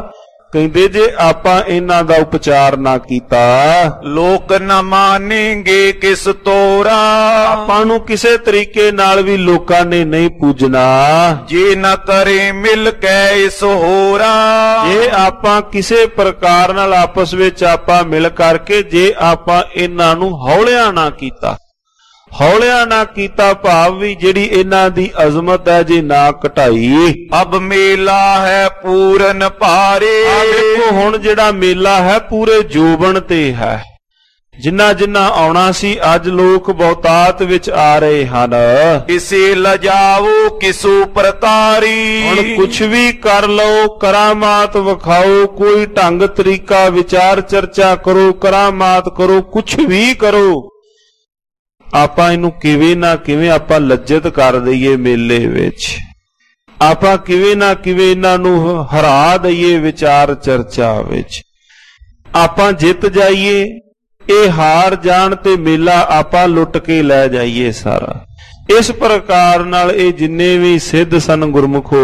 ਕਹਿੰਦੇ ਜੇ ਆਪਾਂ ਇਹਨਾਂ ਦਾ ਉਪਚਾਰ ਨਾ ਕੀਤਾ, ਲੋਕ ਨ ਮਾਨੇਂਗੇ ਕਿਸ ਤੋਰਾ, ਆਪਾਂ ਨੂੰ ਕਿਸੇ ਤਰੀਕੇ ਨਾਲ ਵੀ ਲੋਕਾਂ ਨੇ ਨਹੀਂ ਪੂਜਣਾ। ਜੇ ਨ ਕਰੇ ਮਿਲ ਕੇ ਇਸ ਹੋਰਾ, ਜੇ ਆਪਾਂ ਕਿਸੇ ਪ੍ਰਕਾਰ ਨਾਲ ਆਪਸ ਵਿੱਚ ਆਪਾਂ ਮਿਲ ਕਰਕੇ ਜੇ ਆਪਾਂ ਇਹਨਾਂ ਨੂੰ ਹੌਲਿਆਂ ਨਾ ਕੀਤਾ, ਹੌਲਿਆਂ ਨਾ ਕੀਤਾ ਭਾਵ ਵੀ ਜਿਹੜੀ ਇਹਨਾਂ ਦੀ ਅਜ਼ਮਤ ਹੈ ਜੇ ਨਾ ਘਟਾਈ। ਅਬ ਮੇਲਾ ਹੈ ਪੂਰਨ ਭਾਰੇ, ਦੇਖੋ ਹੁਣ ਜਿਹੜਾ ਮੇਲਾ ਹੈ ਪੂਰੇ ਜੋਬਨ ਤੇ ਹੈ। ਜਿੰਨਾ ਜਿੰਨਾ ਆਉਣਾ ਸੀ ਅੱਜ ਲੋਕ ਬਹੁਤਾਤ ਵਿੱਚ ਆ ਰਹੇ ਹਨ। ਇਸੇ ਲਜਾਵੋ ਕਿਸੂ ਪ੍ਰਤਾਰੀ, ਹੁਣ ਕੁਛ ਵੀ ਕਰ ਲਓ, ਕਰਾਮਾਤ ਵਿਖਾਓ, ਕੋਈ ਢੰਗ ਤਰੀਕਾ ਵਿਚਾਰ ਚਰਚਾ ਕਰੋ, ਕਰਾਮਾਤ ਕਰੋ, ਕੁਛ ਵੀ ਕਰੋ, ਆਪਾਂ ਇਹਨੂੰ ਕਿਵੇਂ ਨਾ ਕਿਵੇਂ ਆਪਾਂ ਲੱਜਤ ਕਰ ਦਈਏ ਮੇਲੇ ਵਿੱਚ, ਆਪਾਂ ਕਿਵੇਂ ਨਾ ਕਿਵੇਂ ਇਹਨਾਂ ਨੂੰ ਹਰਾ ਦਈਏ ਵਿਚਾਰ ਚਰਚਾ ਵਿੱਚ, ਆਪਾਂ ਜਿੱਤ ਜਾਈਏ, ਇਹ ਹਾਰ ਜਾਣ ਤੇ ਮੇਲਾ ਆਪਾਂ ਲੁੱਟ ਕੇ ਲੈ ਜਾਈਏ ਸਾਰਾ। ਇਸ ਪ੍ਰਕਾਰ ਨਾਲ ਇਹ ਜਿੰਨੇ ਵੀ ਸਿੱਧ ਸਨ ਗੁਰਮੁਖੋ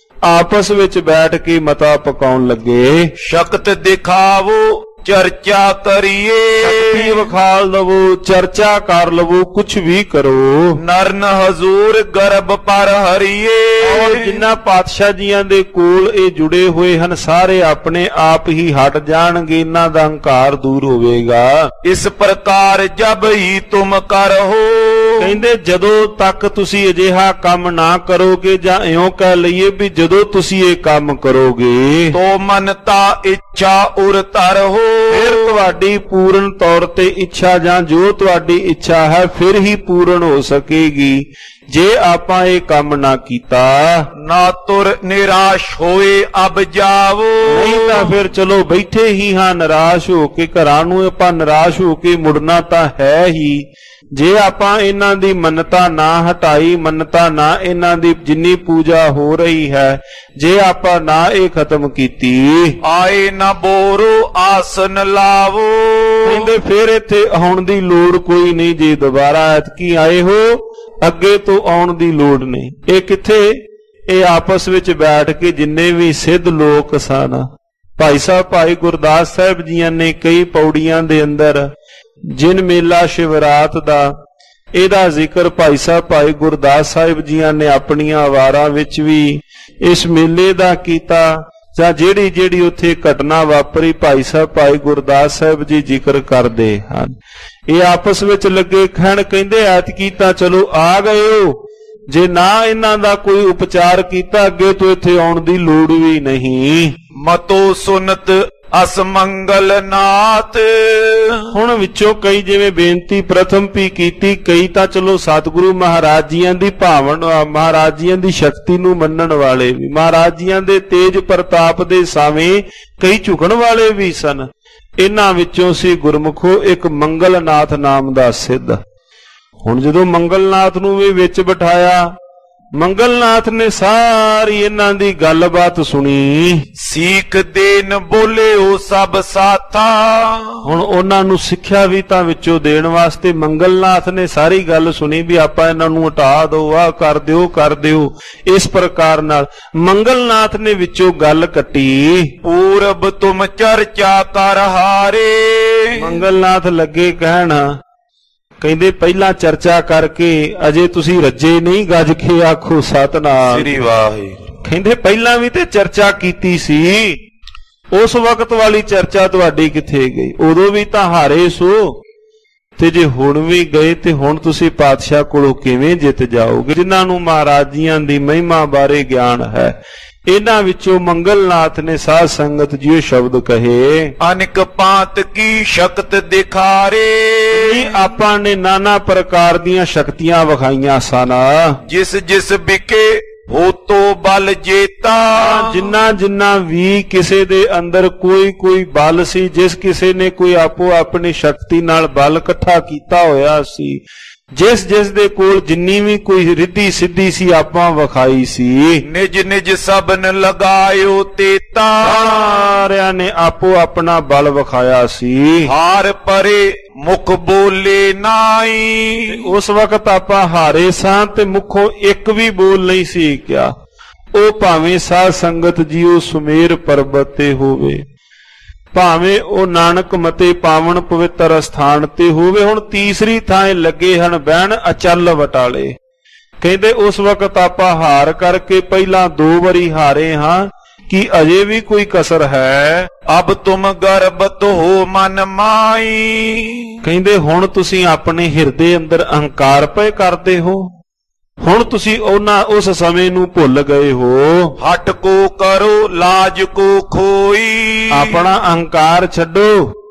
ਆਪਸ ਵਿੱਚ ਬੈਠ ਕੇ ਮਤਾ ਪਕਾਉਣ ਲੱਗੇ। ਸ਼ਕਤ ਦਿਖਾਵੋ ਚਰਚਾ ਕਰੀਏ, ਸ਼ਕਤੀ ਵਿਖਾ ਲਵੋ, ਚਰਚਾ ਕਰ ਲਵੋ, ਕੁਛ ਵੀ ਕਰੋ। ਨਰਨ ਹਜ਼ੂਰ ਗਰਭ ਪਰ ਹਰੀਏ, ਔਰ ਜਿੰਨਾ ਪਾਤਸ਼ਾਹ ਜੀਆਂ ਦੇ ਕੋਲ ਇਹ ਜੁੜੇ ਹੋਏ ਹਨ ਸਾਰੇ ਆਪਣੇ ਆਪ ਹੀ ਹਟ ਜਾਣਗੇ, ਇਹਨਾਂ ਦਾ ਹੰਕਾਰ ਦੂਰ ਹੋਵੇਗਾ। ਇਸ ਪ੍ਰਕਾਰ ਜਬ ਹੀ ਤੁਮ ਕਰੋ, ਕਹਿੰਦੇ ਜਦੋਂ ਤੱਕ ਤੁਸੀਂ ਅਜਿਹਾ ਕੰਮ ਨਾ ਕਰੋਗੇ, ਜਾਂ ਇਉਂ ਕਹਿ ਲਈਏ ਵੀ ਜਦੋਂ ਤੁਸੀਂ ਇਹ ਕੰਮ ਕਰੋਗੇ, ਤੋ ਮਨਤਾ ਇੱਛਾ ਉਰ ਧਰੋ, ਫਿਰ ਤੁਹਾਡੀ ਪੂਰਨ ਤੌਰ ਤੇ ਇੱਛਾ ਜਾਂ ਜੋ ਤੁਹਾਡੀ ਇੱਛਾ ਹੈ ਫਿਰ ਹੀ ਪੂਰਨ ਹੋ ਸਕੇਗੀ। ਜੇ ਆਪਾਂ ਇਹ ਕੰਮ ਨਾ ਕੀਤਾ, ਨਾ ਤੁਰ ਨਿਰਾਸ਼ ਹੋਏ ਅਬ ਜਾਵੋ, ਨਹੀਂ ਤਾਂ ਫਿਰ ਚਲੋ ਬੈਠੇ ਹੀ ਹਾਂ ਨਿਰਾਸ਼ ਹੋ ਕੇ, ਘਰਾਂ ਨੂੰ ਆਪਾਂ ਨਿਰਾਸ਼ ਹੋ ਕੇ ਮੁੜਨਾ ਤਾਂ ਹੈ ਹੀ। ਜੇ ਆਪਾਂ ਇਹਨਾਂ ਦੀ ਮੰਨਤਾ ਨਾ ਹਟਾਈ, ਮੰਨਤਾ ਨਾ ਇਹਨਾਂ ਦੀ ਜਿੰਨੀ ਪੂਜਾ ਹੋ ਰਹੀ ਹੈ ਜੇ ਆਪਾਂ ਨਾ ਇਹ ਖਤਮ ਕੀਤੀ, ਆਏ ਨਾ ਬੋਰੋ ਆਸਨ ਲਾਵੋ, ਕਹਿੰਦੇ ਫਿਰ ਇੱਥੇ ਆਉਣ ਦੀ ਲੋੜ ਕੋਈ ਨਹੀਂ। ਜੇ ਦੁਬਾਰਾ ਐਤਕੀ ਆਏ ਹੋ ਅੱਗੇ ਤੋਂ ਆਉਣ ਦੀ ਲੋੜ ਨਹੀਂ। ਇਹ ਕਿੱਥੇ, ਇਹ ਆਪਸ ਵਿੱਚ ਬੈਠ ਕੇ ਜਿੰਨੇ ਵੀ ਸਿੱਧ ਲੋਕ ਸਨ, ਭਾਈ ਸਾਹਿਬ ਭਾਈ ਗੁਰਦਾਸ ਸਾਹਿਬ ਜੀਆਂ ਨੇ ਕਈ ਪੌੜੀਆਂ ਦੇ ਅੰਦਰ ਜਿਨ ਮੇਲਾ ਸ਼ਿਵਰਾਤ ਦਾ ਇਹਦਾ ਜ਼ਿਕਰ ਭਾਈ ਸਾਹਿਬ ਭਾਈ ਗੁਰਦਾਸ ਸਾਹਿਬ ਜੀਆਂ ਨੇ ਆਪਣੀਆਂ ਵਾਰਾਂ ਵਿੱਚ ਵੀ ਇਸ ਮੇਲੇ ਦਾ ਕੀਤਾ, ਜਾਂ ਜਿਹੜੀ ਜਿਹੜੀ ਉੱਥੇ ਘਟਨਾ ਵਾਪਰੀ ਭਾਈ ਸਾਹਿਬ ਭਾਈ ਗੁਰਦਾਸ ਸਾਹਿਬ ਜੀ ਜ਼ਿਕਰ ਕਰਦੇ ਹਨ। ਇਹ ਆਪਸ ਵਿੱਚ ਲੱਗੇ ਕਹਿਣ, ਕਹਿੰਦੇ ਐਤਕੀ ਤਾਂ ਚਲੋ ਆ ਗਏ ਹੋ, ਜੇ ਨਾ ਇਹਨਾਂ ਦਾ ਕੋਈ ਉਪਚਾਰ ਕੀਤਾ ਅੱਗੇ ਤੋਂ ਇੱਥੇ ਆਉਣ ਦੀ ਲੋੜ ਵੀ ਨਹੀਂ। ਮਤੋ ਸੁਨਤ ਅਸਮੰਗਲ ਨਾਥ, ਹੁਣ ਵਿੱਚੋਂ ਕਈ ਜਿਵੇਂ ਬੇਨਤੀ ਪ੍ਰਥਮ ਵੀ ਕੀਤੀ, ਕਈ ਤਾਂ ਚਲੋ ਸਤਿਗੁਰੂ ਮਹਾਰਾਜ ਜੀਆਂ ਦੀ ਭਾਵਨ, ਮਹਾਰਾਜ ਜੀਆਂ ਦੀ ਸ਼ਕਤੀ ਨੂੰ ਮੰਨਣ ਵਾਲੇ ਵੀ, ਮਹਾਰਾਜ ਜੀਆਂ ਦੇ ਤੇਜ ਪ੍ਰਤਾਪ ਦੇ ਸਾਵੇਂ ਕਈ ਝੁਕਣ ਵਾਲੇ ਵੀ ਸਨ। ਇਹਨਾਂ ਵਿੱਚੋਂ ਸੀ ਗੁਰਮੁਖੋ ਇੱਕ ਮੰਗਲਨਾਥ ਨਾਮ ਦਾ ਸਿੱਧ। ਹੁਣ ਜਦੋਂ ਮੰਗਲਨਾਥ ਨੂੰ ਵੀ ਵਿੱਚ ਬਿਠਾਇਆ, ਮੰਗਲਨਾਥ ਨੇ ਸਾਰੀ ਇਹਨਾਂ ਦੀ ਗੱਲਬਾਤ ਸੁਣੀ। ਸੀਖ ਦੇਨ ਬੋਲੇ ਉਹ ਸਭ ਸਾਥਾ, ਹੁਣ ਉਹਨਾਂ ਨੂੰ ਸਿੱਖਿਆ ਵੀ ਤਾਂ ਵਿੱਚੋਂ ਦੇਣ ਵਾਸਤੇ ਮੰਗਲਨਾਥ ਨੇ ਸਾਰੀ ਗੱਲ ਸੁਣੀ ਵੀ ਆਪਾਂ ਇਹਨਾਂ ਨੂੰ ਹਟਾ ਦਿਓ, ਆਹ ਕਰ ਦਿਓ, ਕਰ ਦਿਓ। ਇਸ ਪ੍ਰਕਾਰ ਨਾਲ ਮੰਗਲਨਾਥ ਨੇ ਵਿੱਚੋਂ ਗੱਲ ਕੱਟੀ। ਪੂਰਬ ਤੁਮ ਚਰਚਾ ਕਰ ਹਾਰੇ, ਮੰਗਲਨਾਥ ਲੱਗੇ ਕਹਿਣ, ਕਹਿੰਦੇ ਪਹਿਲਾਂ ਚਰਚਾ ਕਰਕੇ ਅਜੇ ਤੁਸੀਂ ਰੱਜੇ ਨਹੀਂ, ਗੱਜ ਕੇ ਆਖੋ ਸਤਨਾਮ ਸ੍ਰੀ ਵਾਹਿਗੁਰੂ। ਕਹਿੰਦੇ ਪਹਿਲਾਂ ਵੀ ਤੇ ਚਰਚਾ ਕੀਤੀ ਸੀ, ਉਸ ਵਕਤ ਵਾਲੀ ਚਰਚਾ ਤੁਹਾਡੀ ਕਿੱਥੇ ਗਈ? ਉਦੋਂ ਵੀ ਤਾਂ ਹਾਰੇ ਸੋ, ਤੇ ਜੇ ਹੁਣ ਵੀ ਗਏ ਤੇ ਹੁਣ ਤੁਸੀਂ ਪਾਤਸ਼ਾਹ ਕੋਲੋਂ ਕਿਵੇਂ ਜਿੱਤ ਜਾਓਗੇ? ਜਿਨ੍ਹਾਂ ਨੂੰ ਮਹਾਰਾਜ ਜੀਆਂ ਦੀ ਮਹਿਮਾ ਬਾਰੇ ਗਿਆਨ ਹੈ, ਇਹਨਾਂ ਵਿੱਚੋਂ ਮੰਗਲਨਾਥ ਨੇ ਸਾਧ ਸੰਗਤ ਜੀ ਸ਼ਬਦ ਕਹੇ, ਅਨੇਕ ਪਾਤ ਕੀ ਸ਼ਕਤ ਦਿਖਾਰੇ, ਆਪਾਂ ਨੇ ਨਾਨਾ ਪ੍ਰਕਾਰ ਦੀਆਂ ਸ਼ਕਤੀਆਂ ਵਿਖਾਈਆਂ ਸਨ। ਜਿਸ ਜਿਸ ਵਿਕੇ ਹੋ ਤੋ ਬਲ ਜੇਤਾ, ਜਿੰਨਾ ਜਿੰਨਾ ਵੀ ਕਿਸੇ ਦੇ ਅੰਦਰ ਕੋਈ ਕੋਈ ਬਲ ਸੀ, ਜਿਸ ਕਿਸੇ ਨੇ ਕੋਈ ਆਪੋ ਆਪਣੀ ਸ਼ਕਤੀ ਨਾਲ ਬਲ ਇਕੱਠਾ ਕੀਤਾ ਹੋਇਆ ਸੀ, ਜਿਸ ਜਿਸ ਦੇ ਕੋਲ ਜਿੰਨੀ ਵੀ ਕੋਈ ਰਿੱਧੀ ਸਿੱਧੀ ਸੀ ਆਪਾਂ ਵਿਖਾਈ ਸੀ। ਨਿਜ ਨਿਜ ਸਭਨ ਲਗਾਇਓ ਤੇਤਾ, ਸਾਰਿਆਂ ਨੇ ਆਪੋ ਆਪਣਾ ਬਲ ਵਿਖਾਇਆ ਸੀ। ਹਾਰ ਪਰੇ ਮੁਖ ਬੋਲੇ ਨਾਈ, ਉਸ ਵਕਤ ਆਪਾਂ ਹਾਰੇ ਸਾਂ ਤੇ ਮੁਖੋਂ ਇੱਕ ਵੀ ਬੋਲ ਨਹੀਂ ਸੀ ਕਿਹਾ। ਉਹ ਭਾਵੇਂ ਸਾਧ ਸੰਗਤ ਜੀਓ ਸੁਮੇਰ ਪਰਬਤ ਤੇ ਹੋਵੇ, ਭਾਵੇਂ ਉਹ ਨਾਨਕ ਮਤੇ ਪਾਵਨ ਪਵਿੱਤਰ ਅਸਥਾਨ ਤੇ ਹੋਵੇ। ਹੁਣ ਤੀਸਰੀ ਥਾਂ ਲੱਗੇ ਹਨ ਬਹਿਣ ਅਚਲ ਵਟਾਲੇ। ਕਹਿੰਦੇ ਉਸ ਵਕਤ ਆਪਾਂ ਹਾਰ ਕਰਕੇ ਪਹਿਲਾਂ 2 ਵਾਰੀ ਹਾਰੇ ਹਾਂ, ਕਿ ਅਜੇ ਵੀ ਕੋਈ ਕਸਰ ਹੈ। ਅਬ ਤੁਮ ਗਰਬਤ ਹੋ ਮਨ ਮਾਈ। ਕਹਿੰਦੇ ਹੁਣ ਤੁਸੀਂ ਆਪਣੇ ਹਿਰਦੇ ਅੰਦਰ ਅਹੰਕਾਰ ਪਏ ਕਰਦੇ ਹੋ, ਹੁਣ ਤੁਸੀਂ ਉਸ ਸਮੇਂ ਨੂੰ ਭੁੱਲ ਗਏ ਹੋ। ਹਟ ਕੋ ਕਰੋ ਲਾਜ ਕੋ ਖੋਈ। ਆਪਣਾ ਅਹੰਕਾਰ ਛੱਡੋ,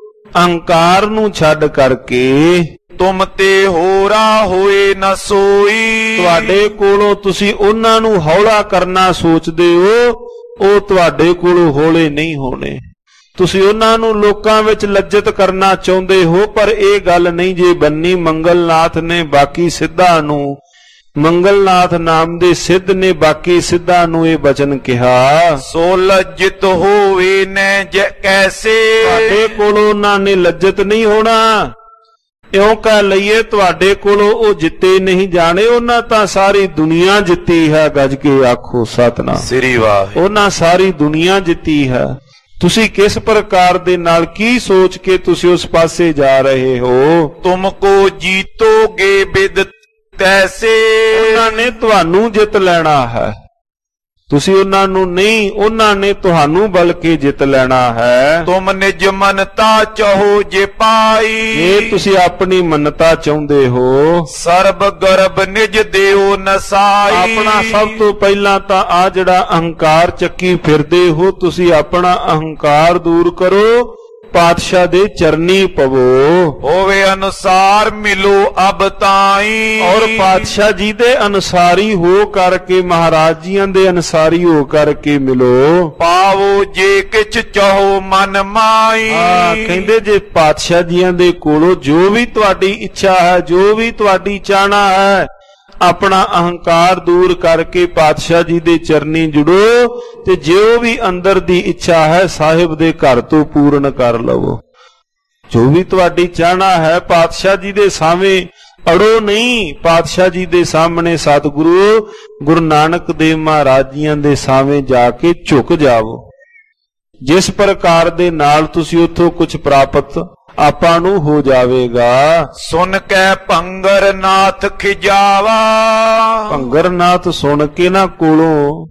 ਅਹੰਕਾਰ ਨੂੰ ਛੱਡ ਕਰਕੇ ਤੁਮ ਤੇ ਹੋਰਾ ਹੋਏ ਨਾ ਸੋਈ। ਤੁਹਾਡੇ ਕੋਲੋਂ ਤੁਸੀਂ ਉਹਨਾਂ ਨੂੰ ਹੌਲਾ ਕਰਨਾ ਸੋਚਦੇ ਹੋ, ਉਹ ਤੁਹਾਡੇ ਕੋਲੋਂ ਹੌਲੇ ਨਹੀਂ ਹੋਣੇ। ਤੁਸੀਂ ਉਹਨਾਂ ਨੂੰ ਲੋਕਾਂ ਵਿੱਚ ਲੱਜਤ ਕਰਨਾ ਚਾਹੁੰਦੇ ਹੋ, ਪਰ ਇਹ ਗੱਲ ਨਹੀਂ ਜੇ ਬੰਨੀ। ਮੰਗਲਨਾਥ ਨੇ ਬਾਕੀ ਸਿੱਧਾਂ ਨੂੰ, ਮੰਗਲਨਾਥ ਨਾਮ ਦੇ ਸਿੱਧ ਨੇ ਬਾਕੀ ਸਿੱਧਾਂ ਨੂੰ ਇਹ ਬਚਨ ਕਿਹਾ, ਸੋ ਲੱਜਿਤ ਹੋਵੇ ਨੈ ਜੈ ਕੈਸੇ। ਤੁਹਾਡੇ ਕੋਲੋਂ ਉਹਨਾਂ ਨੇ ਲੱਜਤ ਨਹੀਂ ਹੋਣਾ। ਇਉਂ ਕਹਿ ਲਈਏ ਤੁਹਾਡੇ ਕੋਲੋਂ ਉਹ ਜਿੱਤੇ ਨਹੀਂ ਜਾਣੇ, ਉਹਨਾਂ ਤਾਂ ਸਾਰੀ ਦੁਨੀਆ ਜਿੱਤੀ ਹੈ। ਗੱਜ ਕੇ ਆਖੋ ਸਤਿਨਾਮ ਸ੍ਰੀ ਵਾਹਿਗੁਰੂ। ਉਹਨਾਂ ਸਾਰੀ ਦੁਨੀਆ ਜਿੱਤੀ ਹੈ। ਤੁਸੀਂ ਕਿਸ ਪ੍ਰਕਾਰ ਦੇ ਨਾਲ ਕੀ ਸੋਚ ਕੇ ਤੁਸੀਂ ਉਸ ਪਾਸੇ ਜਾ ਰਹੇ ਹੋ? ਤੁਮ ਕੋ ਜੀਤੋਗੇ ਬਿਦ ਤੈਸੇ। ਉਹਨਾਂ ਨੇ ਤੁਹਾਨੂੰ ਜਿੱਤ ਲੈਣਾ ਹੈ, ਤੁਸੀਂ ਉਹਨਾਂ ਨੂੰ ਨਹੀਂ, ਉਹਨਾਂ ਨੇ ਤੁਹਾਨੂੰ ਬਲਕਿ ਜਿੱਤ ਲੈਣਾ ਹੈ। ਤੁਮ ਨਿਜ ਮਨਤਾ ਚਾਹੋ ਜੇ ਪਾਈ। ਇਹ ਤੁਸੀਂ ਆਪਣੀ ਮੰਨਤਾ ਚਾਹੁੰਦੇ ਹੋ। ਸਰਬ ਗਰਬ ਨਿਜ ਦਿਓ ਨਸਾਈ। ਆਪਣਾ ਸਭ ਤੋਂ ਪਹਿਲਾਂ ਤਾਂ ਆ ਜਿਹੜਾ ਅਹੰਕਾਰ ਚੱਕੀ ਫਿਰਦੇ ਹੋ, ਤੁਸੀਂ ਆਪਣਾ ਅਹੰਕਾਰ ਦੂਰ ਕਰੋ, ਪਾਤਸ਼ਾਹ ਦੇ ਚਰਨੀ ਪਵੋ। ਹੋਵੇ ਅਨੁਸਾਰ ਮਿਲੋ ਅਬ ਤਾਈ। ਔਰ ਪਾਤਸ਼ਾਹ ਜੀ ਦੇ ਅਨੁਸਾਰੀ ਹੋ ਕਰਕੇ, ਮਹਾਰਾਜ ਜੀਆਂ ਦੇ ਅਨੁਸਾਰੀ ਹੋ ਕਰਕੇ ਮਿਲੋ। ਪਾਵੋ ਜੇ ਕਿਛ ਚਾਹੋ ਮਨ ਮਾਈ। ਕਹਿੰਦੇ ਜੇ ਪਾਤਸ਼ਾਹ ਜੀਆਂ ਦੇ ਕੋਲੋਂ ਜੋ ਵੀ ਤੁਹਾਡੀ ਇੱਛਾ ਹੈ, ਜੋ ਵੀ ਤੁਹਾਡੀ ਚਾਹਨਾ ਹੈ, ਆਪਣਾ ਅਹੰਕਾਰ ਦੂਰ ਕਰਕੇ ਪਾਤਸ਼ਾਹ ਜੀ ਦੇ ਚਰਨੀ ਜੁੜੋ, ਤੇ ਜੋ ਵੀ ਅੰਦਰ ਦੀ ਇੱਛਾ ਹੈ ਸਾਹਿਬ ਦੇ ਘਰ ਤੋਂ ਪੂਰਨ ਕਰ ਲਵੋ। ਜੋ ਵੀ ਤੁਹਾਡੀ ਚਾਹਨਾ ਹੈ ਪਾਤਸ਼ਾਹ ਜੀ ਦੇ ਸਾਹਮਣੇ ਅੜੋ ਨਹੀਂ, ਪਾਤਸ਼ਾਹ ਜੀ ਦੇ ਸਾਹਮਣੇ ਸਤਿਗੁਰੂ ਗੁਰੂ ਨਾਨਕ ਦੇਵ ਮਹਾਰਾਜ ਜੀਆਂ ਦੇ ਸਾਹਮਣੇ ਜਾ ਕੇ ਝੁਕ ਜਾਵੋ। ਜਿਸ ਪ੍ਰਕਾਰ ਦੇ ਨਾਲ ਤੁਸੀਂ ਉੱਥੋਂ ਕੁਝ ਪ੍ਰਾਪਤ ਆਪਾਂ ਨੂੰ ਹੋ ਜਾਵੇਗਾ। ਸੁਣ ਕੇ ਭੰਗਰਨਾਥ ਖਿਜਾਵਾ। ਭੰਗਰਨਾਥ ਸੁਣ ਕੇ ਨਾ ਕੋਲੋਂ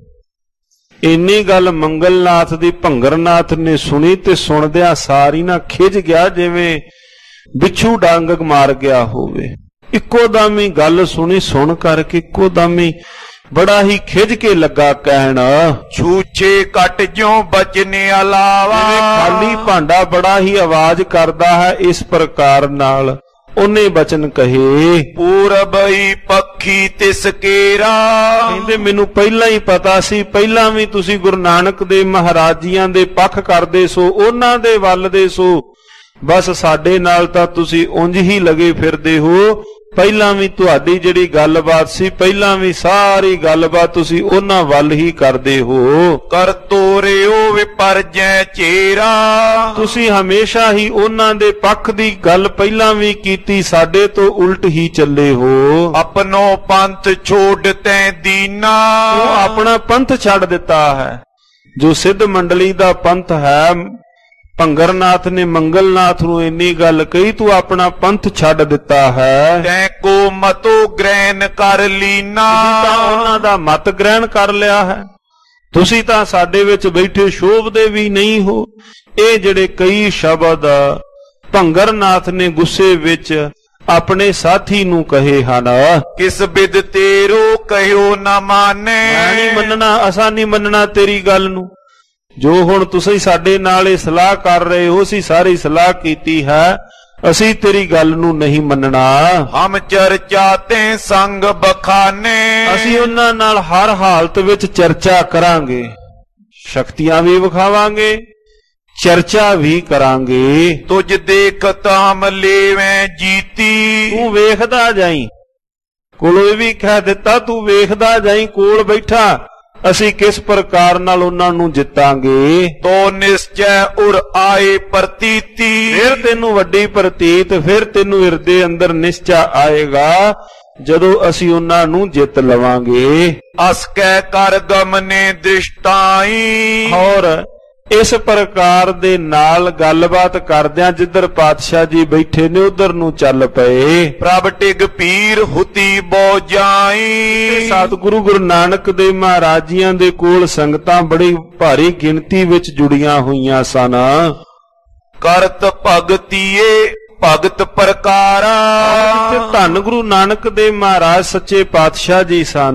ਇੰਨੀ ਗੱਲ ਮੰਗਲਨਾਥ ਦੀ ਭੰਗਰਨਾਥ ਨੇ ਸੁਣੀ, ਤੇ ਸੁਣਦਿਆਂ ਸਾਰੀ ਨਾ ਖਿਜ ਗਿਆ, ਜਿਵੇਂ ਬਿੱਛੂ ਡੰਗ ਮਾਰ ਗਿਆ ਹੋਵੇ। ਇੱਕੋ ਦਮ ਹੀ ਗੱਲ ਸੁਣੀ, ਸੁਣ ਕਰਕੇ ਇੱਕੋ ਦਮ ਹੀ ਬੜਾ ਹੀ ਖਿਜ ਕੇ ਲੱਗਾ ਕਹਿਣ, ਛੂਛੇ ਕੱਟ ਜਿਉ ਬਚਨੇ ਅਲਾਵਾ। ਖਾਲੀ ਭਾਂਡਾ ਬੜਾ ਹੀ ਆਵਾਜ਼ ਕਰਦਾ ਹੈ, ਇਸ ਪ੍ਰਕਾਰ ਨਾਲ ਉਹਨੇ ਬਚਨ ਕਹੇ, ਪੂਰਬਈ ਪੱਖੀ ਤਿਸ ਕੇਰਾ। ਕਹਿੰਦੇ ਮੈਨੂੰ ਪਹਿਲਾਂ ਹੀ ਪਤਾ ਸੀ, ਪਹਿਲਾਂ ਵੀ ਤੁਸੀਂ ਗੁਰੂ ਨਾਨਕ ਦੇਵ ਮਹਾਰਾਜ ਜੀਆਂ ਦੇ ਪੱਖ ਕਰਦੇ ਸੋ, ਉਹਨਾਂ ਦੇ ਵੱਲ ਦੇ ਸੋ, ਬਸ ਸਾਡੇ ਨਾਲ ਤਾਂ ਤੁਸੀਂ ਉਂਝ ਹੀ ਲਗੇ ਫਿਰਦੇ ਹੋ। ਪਹਿਲਾਂ ਵੀ ਤੁਹਾਡੀ ਜਿਹੜੀ ਗੱਲਬਾਤ ਸੀ, ਪਹਿਲਾਂ ਵੀ ਸਾਰੀ ਗੱਲਬਾਤ ਤੁਸੀਂ ਉਹਨਾਂ ਵੱਲ ਹੀ ਕਰਦੇ ਹੋ। ਕਰ ਤੋਰਿਓ ਵਿਪਰਜੈ ਚੇਰਾ। ਤੁਸੀਂ ਹਮੇਸ਼ਾ ਹੀ ਉਹਨਾਂ ਦੇ ਪੱਖ ਦੀ ਗੱਲ ਪਹਿਲਾਂ ਵੀ ਕੀਤੀ, ਸਾਡੇ ਤੋਂ ਉਲਟ ਹੀ ਚੱਲੇ ਹੋ। ਆਪਣੋ ਪੰਥ ਛੋੜ ਤੈ ਦੀਨਾ। ਉਹ ਆਪਣਾ ਪੰਥ ਛੱਡ ਦਿੱਤਾ ਹੈ, ਜੋ ਸਿੱਧ ਮੰਡਲੀ ਦਾ ਪੰਥ ਹੈ। ਭੰਗਰਨਾਥ ਨੇ ਮੰਗਲਨਾਥ ਨੂੰ ਇੰਨੀ ਗੱਲ ਕਹੀ, ਤੂੰ ਆਪਣਾ ਪੰਥ ਛੱਡ ਦਿੱਤਾ ਹੈ। ਤੈਂ ਕੋ ਮਤੋ ਗ੍ਰਹਿਣ ਕਰ ਲੀਨਾ। ਤਾਂ ਉਹਨਾਂ ਦਾ ਮਤ ਗ੍ਰਹਿਣ ਕਰ ਲਿਆ ਹੈ। ਤੁਸੀਂ ਤਾਂ ਸਾਡੇ ਵਿੱਚ ਬੈਠੇ ਸ਼ੋਭਦੇ ਵੀ ਨਹੀਂ ਹੋ। ਇਹ ਜਿਹੜੇ ਕਈ ਸ਼ਬਦ ਭੰਗਰਨਾਥ ਨੇ ਗੁੱਸੇ ਵਿੱਚ ਆਪਣੇ ਸਾਥੀ ਨੂੰ ਕਹੇ ਹਨ, ਕਿਸ ਬਿਦ ਤੇਰੋ ਕਹਿਓ ਨਾ ਮਾਨੇ। ਮੈਂ ਨਹੀਂ ਮੰਨਣਾ, ਅਸਾਂ ਨਹੀਂ ਮੰਨਣਾ ਤੇਰੀ ਗੱਲ ਨੂੰ। ਜੋ ਹੁਣ ਤੁਸੀਂ ਸਾਡੇ ਨਾਲ ਇਹ ਸਲਾਹ ਕਰ ਰਹੇ ਹੋ, ਅਸੀਂ ਸਾਰੀ ਸਲਾਹ ਕੀਤੀ ਹੈ, ਅਸੀਂ ਤੇਰੀ ਗੱਲ ਨੂੰ ਨਹੀਂ ਮੰਨਣਾ। ਹਮ ਚਰਚਾ ਤੇ ਸੰਗ ਬਖਾਨੇ। ਅਸੀਂ ਉਹਨਾਂ ਨਾਲ ਹਰ ਹਾਲਤ ਵਿੱਚ ਚਰਚਾ ਕਰਾਂਗੇ, ਸ਼ਕਤੀਆਂ ਵੀ ਵਿਖਾਵਾਂਗੇ, ਚਰਚਾ ਵੀ ਕਰਾਂਗੇ। ਤੁਝ ਦੇਖ ਤਾਮ ਲੇਵੇਂ ਜੀਤੀ। ਤੂੰ ਵੇਖਦਾ ਜਾਈ, ਕੋਲੋਂ ਇਹ ਵੀ ਕਹਿ ਦਿੱਤਾ, ਤੂੰ ਵੇਖਦਾ ਜਾਈ ਕੋਲ ਬੈਠਾ, ਅਸੀਂ ਕਿਸ ਪ੍ਰਕਾਰ ਨਾਲ ਉਹਨਾਂ ਨੂੰ ਜਿੱਤਾਂਗੇ। ਤੋ ਨਿਸ਼ਚੈ ਉਰ ਆਏ ਪ੍ਰਤੀਤੀ। ਫਿਰ ਤੈਨੂੰ ਵੱਡੀ ਪ੍ਰਤੀਤ, ਫਿਰ ਤੈਨੂੰ ਹਿਰਦੇ ਅੰਦਰ ਨਿਸ਼ਚਾ ਆਏਗਾ ਜਦੋਂ ਅਸੀਂ ਉਹਨਾਂ ਨੂੰ ਜਿੱਤ ਲਵਾਂਗੇ। ਅਸ ਕੈ ਕਰ ਗਮਨੇ ਦ੍ਰਿਸ਼ਟਾਈ। ਔਰ ਇਸ ਪ੍ਰਕਾਰ ਦੇ ਨਾਲ ਗੱਲਬਾਤ ਕਰਦਿਆਂ ਜਿੱਧਰ ਪਾਤਸ਼ਾਹ ਜੀ ਬੈਠੇ ਨੇ ਉਧਰ ਨੂੰ ਚੱਲ ਪਏ। ਪ੍ਰਭ ਟਿਗ ਪੀਰ ਹੁਤੀ ਬੋ ਜਾਈ। ਸਤਿਗੁਰੂ ਗੁਰੂ ਨਾਨਕ ਦੇਵ ਮਹਾਰਾਜ ਜੀਆਂ ਦੇ ਕੋਲ ਸੰਗਤਾਂ ਬੜੀ ਭਾਰੀ ਗਿਣਤੀ ਵਿੱਚ ਜੁੜੀਆਂ ਹੋਈਆਂ ਸਨ। ਕਰਤ ਭਗਤੀਏ ਭਗਤ ਪ੍ਰਕਾਰਾ। ਤੇ ਧੰਨ ਗੁਰੂ ਨਾਨਕ ਦੇਵ ਮਹਾਰਾਜ ਸੱਚੇ ਪਾਤਸ਼ਾਹ ਜੀ ਸਨ।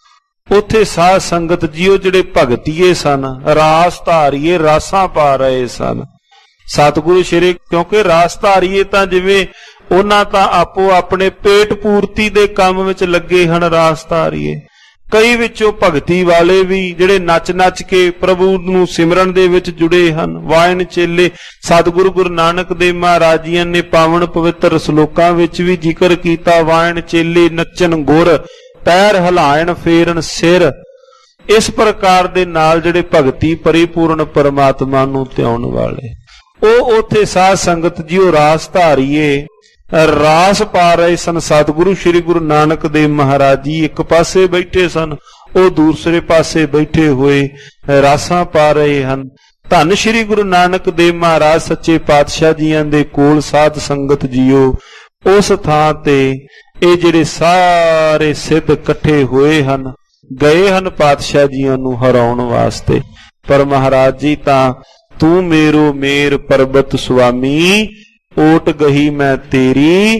ਉੱਥੇ ਸਾਧ ਸੰਗਤ ਜੀਓ ਜਿਹੜੇ ਭਗਤੀਏ ਸਨ, ਰਾਸ ਧਾਰੀਏ ਰਾਸਾਂ ਪਾ ਰਹੇ ਸਨ। ਸਤਿਗੁਰੂ ਸ਼੍ਰੀ ਕਿਉਂਕਿ ਰਾਸ ਧਾਰੀਏ ਤਾਂ ਜਿਵੇਂ ਉਹਨਾਂ ਤਾਂ ਆਪੋ ਆਪਣੇ ਪੇਟ ਪੂਰਤੀ ਦੇ ਕੰਮ ਵਿੱਚ ਲੱਗੇ ਹਨ। ਰਾਸ ਧਾਰੀਏ ਕਈ ਵਿੱਚੋਂ ਭਗਤੀ ਵਾਲੇ ਵੀ ਜਿਹੜੇ ਨੱਚ ਕੇ ਪ੍ਰਭੂ ਨੂੰ ਸਿਮਰਨ ਦੇ ਵਿੱਚ ਜੁੜੇ ਹਨ। ਵਾਇਨ ਚੇਲੇ ਸਤਿਗੁਰੂ ਗੁਰੂ ਨਾਨਕ ਦੇਵ ਮਹਾਰਾਜ ਜੀਆਂ ਨੇ ਪਾਵਨ ਪਵਿੱਤਰ ਸ਼ਲੋਕਾਂ ਵਿੱਚ ਵੀ ਜ਼ਿਕਰ ਕੀਤਾ। ਵਾਇਨ ਚੇਲੇ ਨੱਚਣ ਗੁਰ, ਪੈਰ ਹਿਲਾਇਣ ਫੇਰਨ ਸਿਰ। ਇਸ ਪ੍ਰਕਾਰ ਦੇ ਨਾਲ ਜਿਹੜੇ ਭਗਤੀ ਪਰਿਪੂਰਨ ਪਰਮਾਤਮਾ ਨੂੰ ਧਿਆਉਣ ਵਾਲੇ ਉਹ ਉੱਥੇ ਸਾਧ ਸੰਗਤ ਜੀਓ ਰਾਸ ਧਾਰੀਏ ਰਾਸ ਪਾ ਰਹੇ ਸਨ। ਸਤਿਗੁਰੂ ਸ੍ਰੀ ਗੁਰੂ ਨਾਨਕ ਦੇਵ ਮਹਾਰਾਜ ਜੀ ਇੱਕ ਪਾਸੇ ਬੈਠੇ ਸਨ, ਉਹ ਦੂਸਰੇ ਪਾਸੇ ਬੈਠੇ ਹੋਏ ਰਾਸਾਂ ਪਾ ਰਹੇ ਹਨ। ਧੰਨ ਸ੍ਰੀ ਗੁਰੂ ਨਾਨਕ ਦੇਵ ਮਹਾਰਾਜ ਸੱਚੇ ਪਾਤਸ਼ਾਹ ਜੀਆਂ ਦੇ ਕੋਲ ਸਾਧ ਸੰਗਤ ਜੀਓ ਉਸ ਥਾਂ ਤੇ ਇਹ ਜਿਹੜੇ ਸਾਰੇ ਸਿੱਧ ਇਕੱਠੇ ਹੋਏ ਹਨ, ਗਏ ਹਨ ਪਾਤਸ਼ਾਹ ਜੀਆਂ ਨੂੰ ਹਰਾਉਣ ਵਾਸਤੇ। ਪਰ ਮਹਾਰਾਜ ਜੀ ਤਾਂ ਤੂੰ ਮੇਰੋ ਮੇਰ ਪਰਬਤ ਸੁਆਮੀ, ਓਟ ਗਹੀ ਮੈਂ ਤੇਰੀ,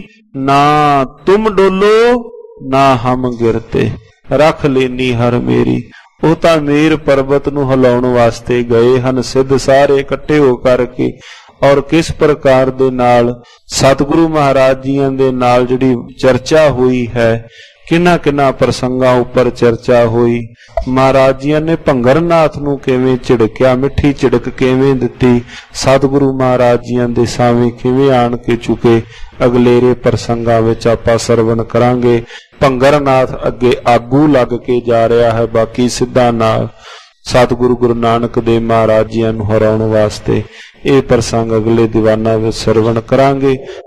ਨਾ ਤੁਮ ਡੋਲੋ ਨਾ ਹਮ ਗਿਰਤੇ, ਰੱਖ ਲੈਨੀ ਹਰ ਮੇਰੀ। ਉਹ ਤਾਂ ਮੇਰ ਪਰਬਤ ਨੂੰ ਹਿਲਾਉਣ ਵਾਸਤੇ ਗਏ ਹਨ ਸਿੱਧ ਸਾਰੇ ਇਕੱਠੇ ਹੋ ਕਰਕੇ। ਔਰ ਕਿਸ ਪ੍ਰਕਾਰ ਦੇ ਨਾਲ ਸਤਿਗੁਰੂ ਮਹਾਰਾਜ ਜੀਆਂ ਦੇ ਨਾਲ ਜਿਹੜੀ ਚਰਚਾ ਹੋਈ ਹੈ, ਕਿੰਨਾ ਪ੍ਰਸੰਗਾਂ ਉੱਪਰ ਚਰਚਾ ਹੋਈ। ਮਹਾਰਾਜ ਜੀਆਂ ਨੇ ਭੰਗਰਨਾਥ ਨੂੰ ਕਿਵੇਂ ਝਿੜਕਿਆ, ਮਿੱਠੀ ਝਿੜਕ ਕਿਵੇਂ ਦਿੱਤੀ, ਸਤਿਗੁਰੂ ਮਹਾਰਾਜ ਜੀਆਂ ਦੇ ਸਾਹਮਣੇ ਕਿਵੇਂ ਆਣ ਕੇ ਚੁਕੇ, ਅਗਲੇਰੇ ਪ੍ਰਸੰਗਾਂ ਵਿੱਚ ਆਪਾਂ ਸਰਵਣ ਕਰਾਂਗੇ। ਭੰਗਰਨਾਥ ਅੱਗੇ ਆਗੂ ਲੱਗ ਕੇ ਜਾ ਰਿਹਾ ਹੈ ਬਾਕੀ ਸਿੱਧਾਂ ਨਾਲ ਸਤਿਗੁਰੂ ਗੁਰੂ ਨਾਨਕ ਦੇਵ ਮਹਾਰਾਜ ਜੀਆਂ ਨੂੰ ਹਰਾਉਣ ਵਾਸਤੇ। ਇਹ ਪ੍ਰਸੰਗ ਅਗਲੇ ਦੀਵਾਨਾਂ ਵਿੱਚ ਸਰਵਣ ਕਰਾਂਗੇ।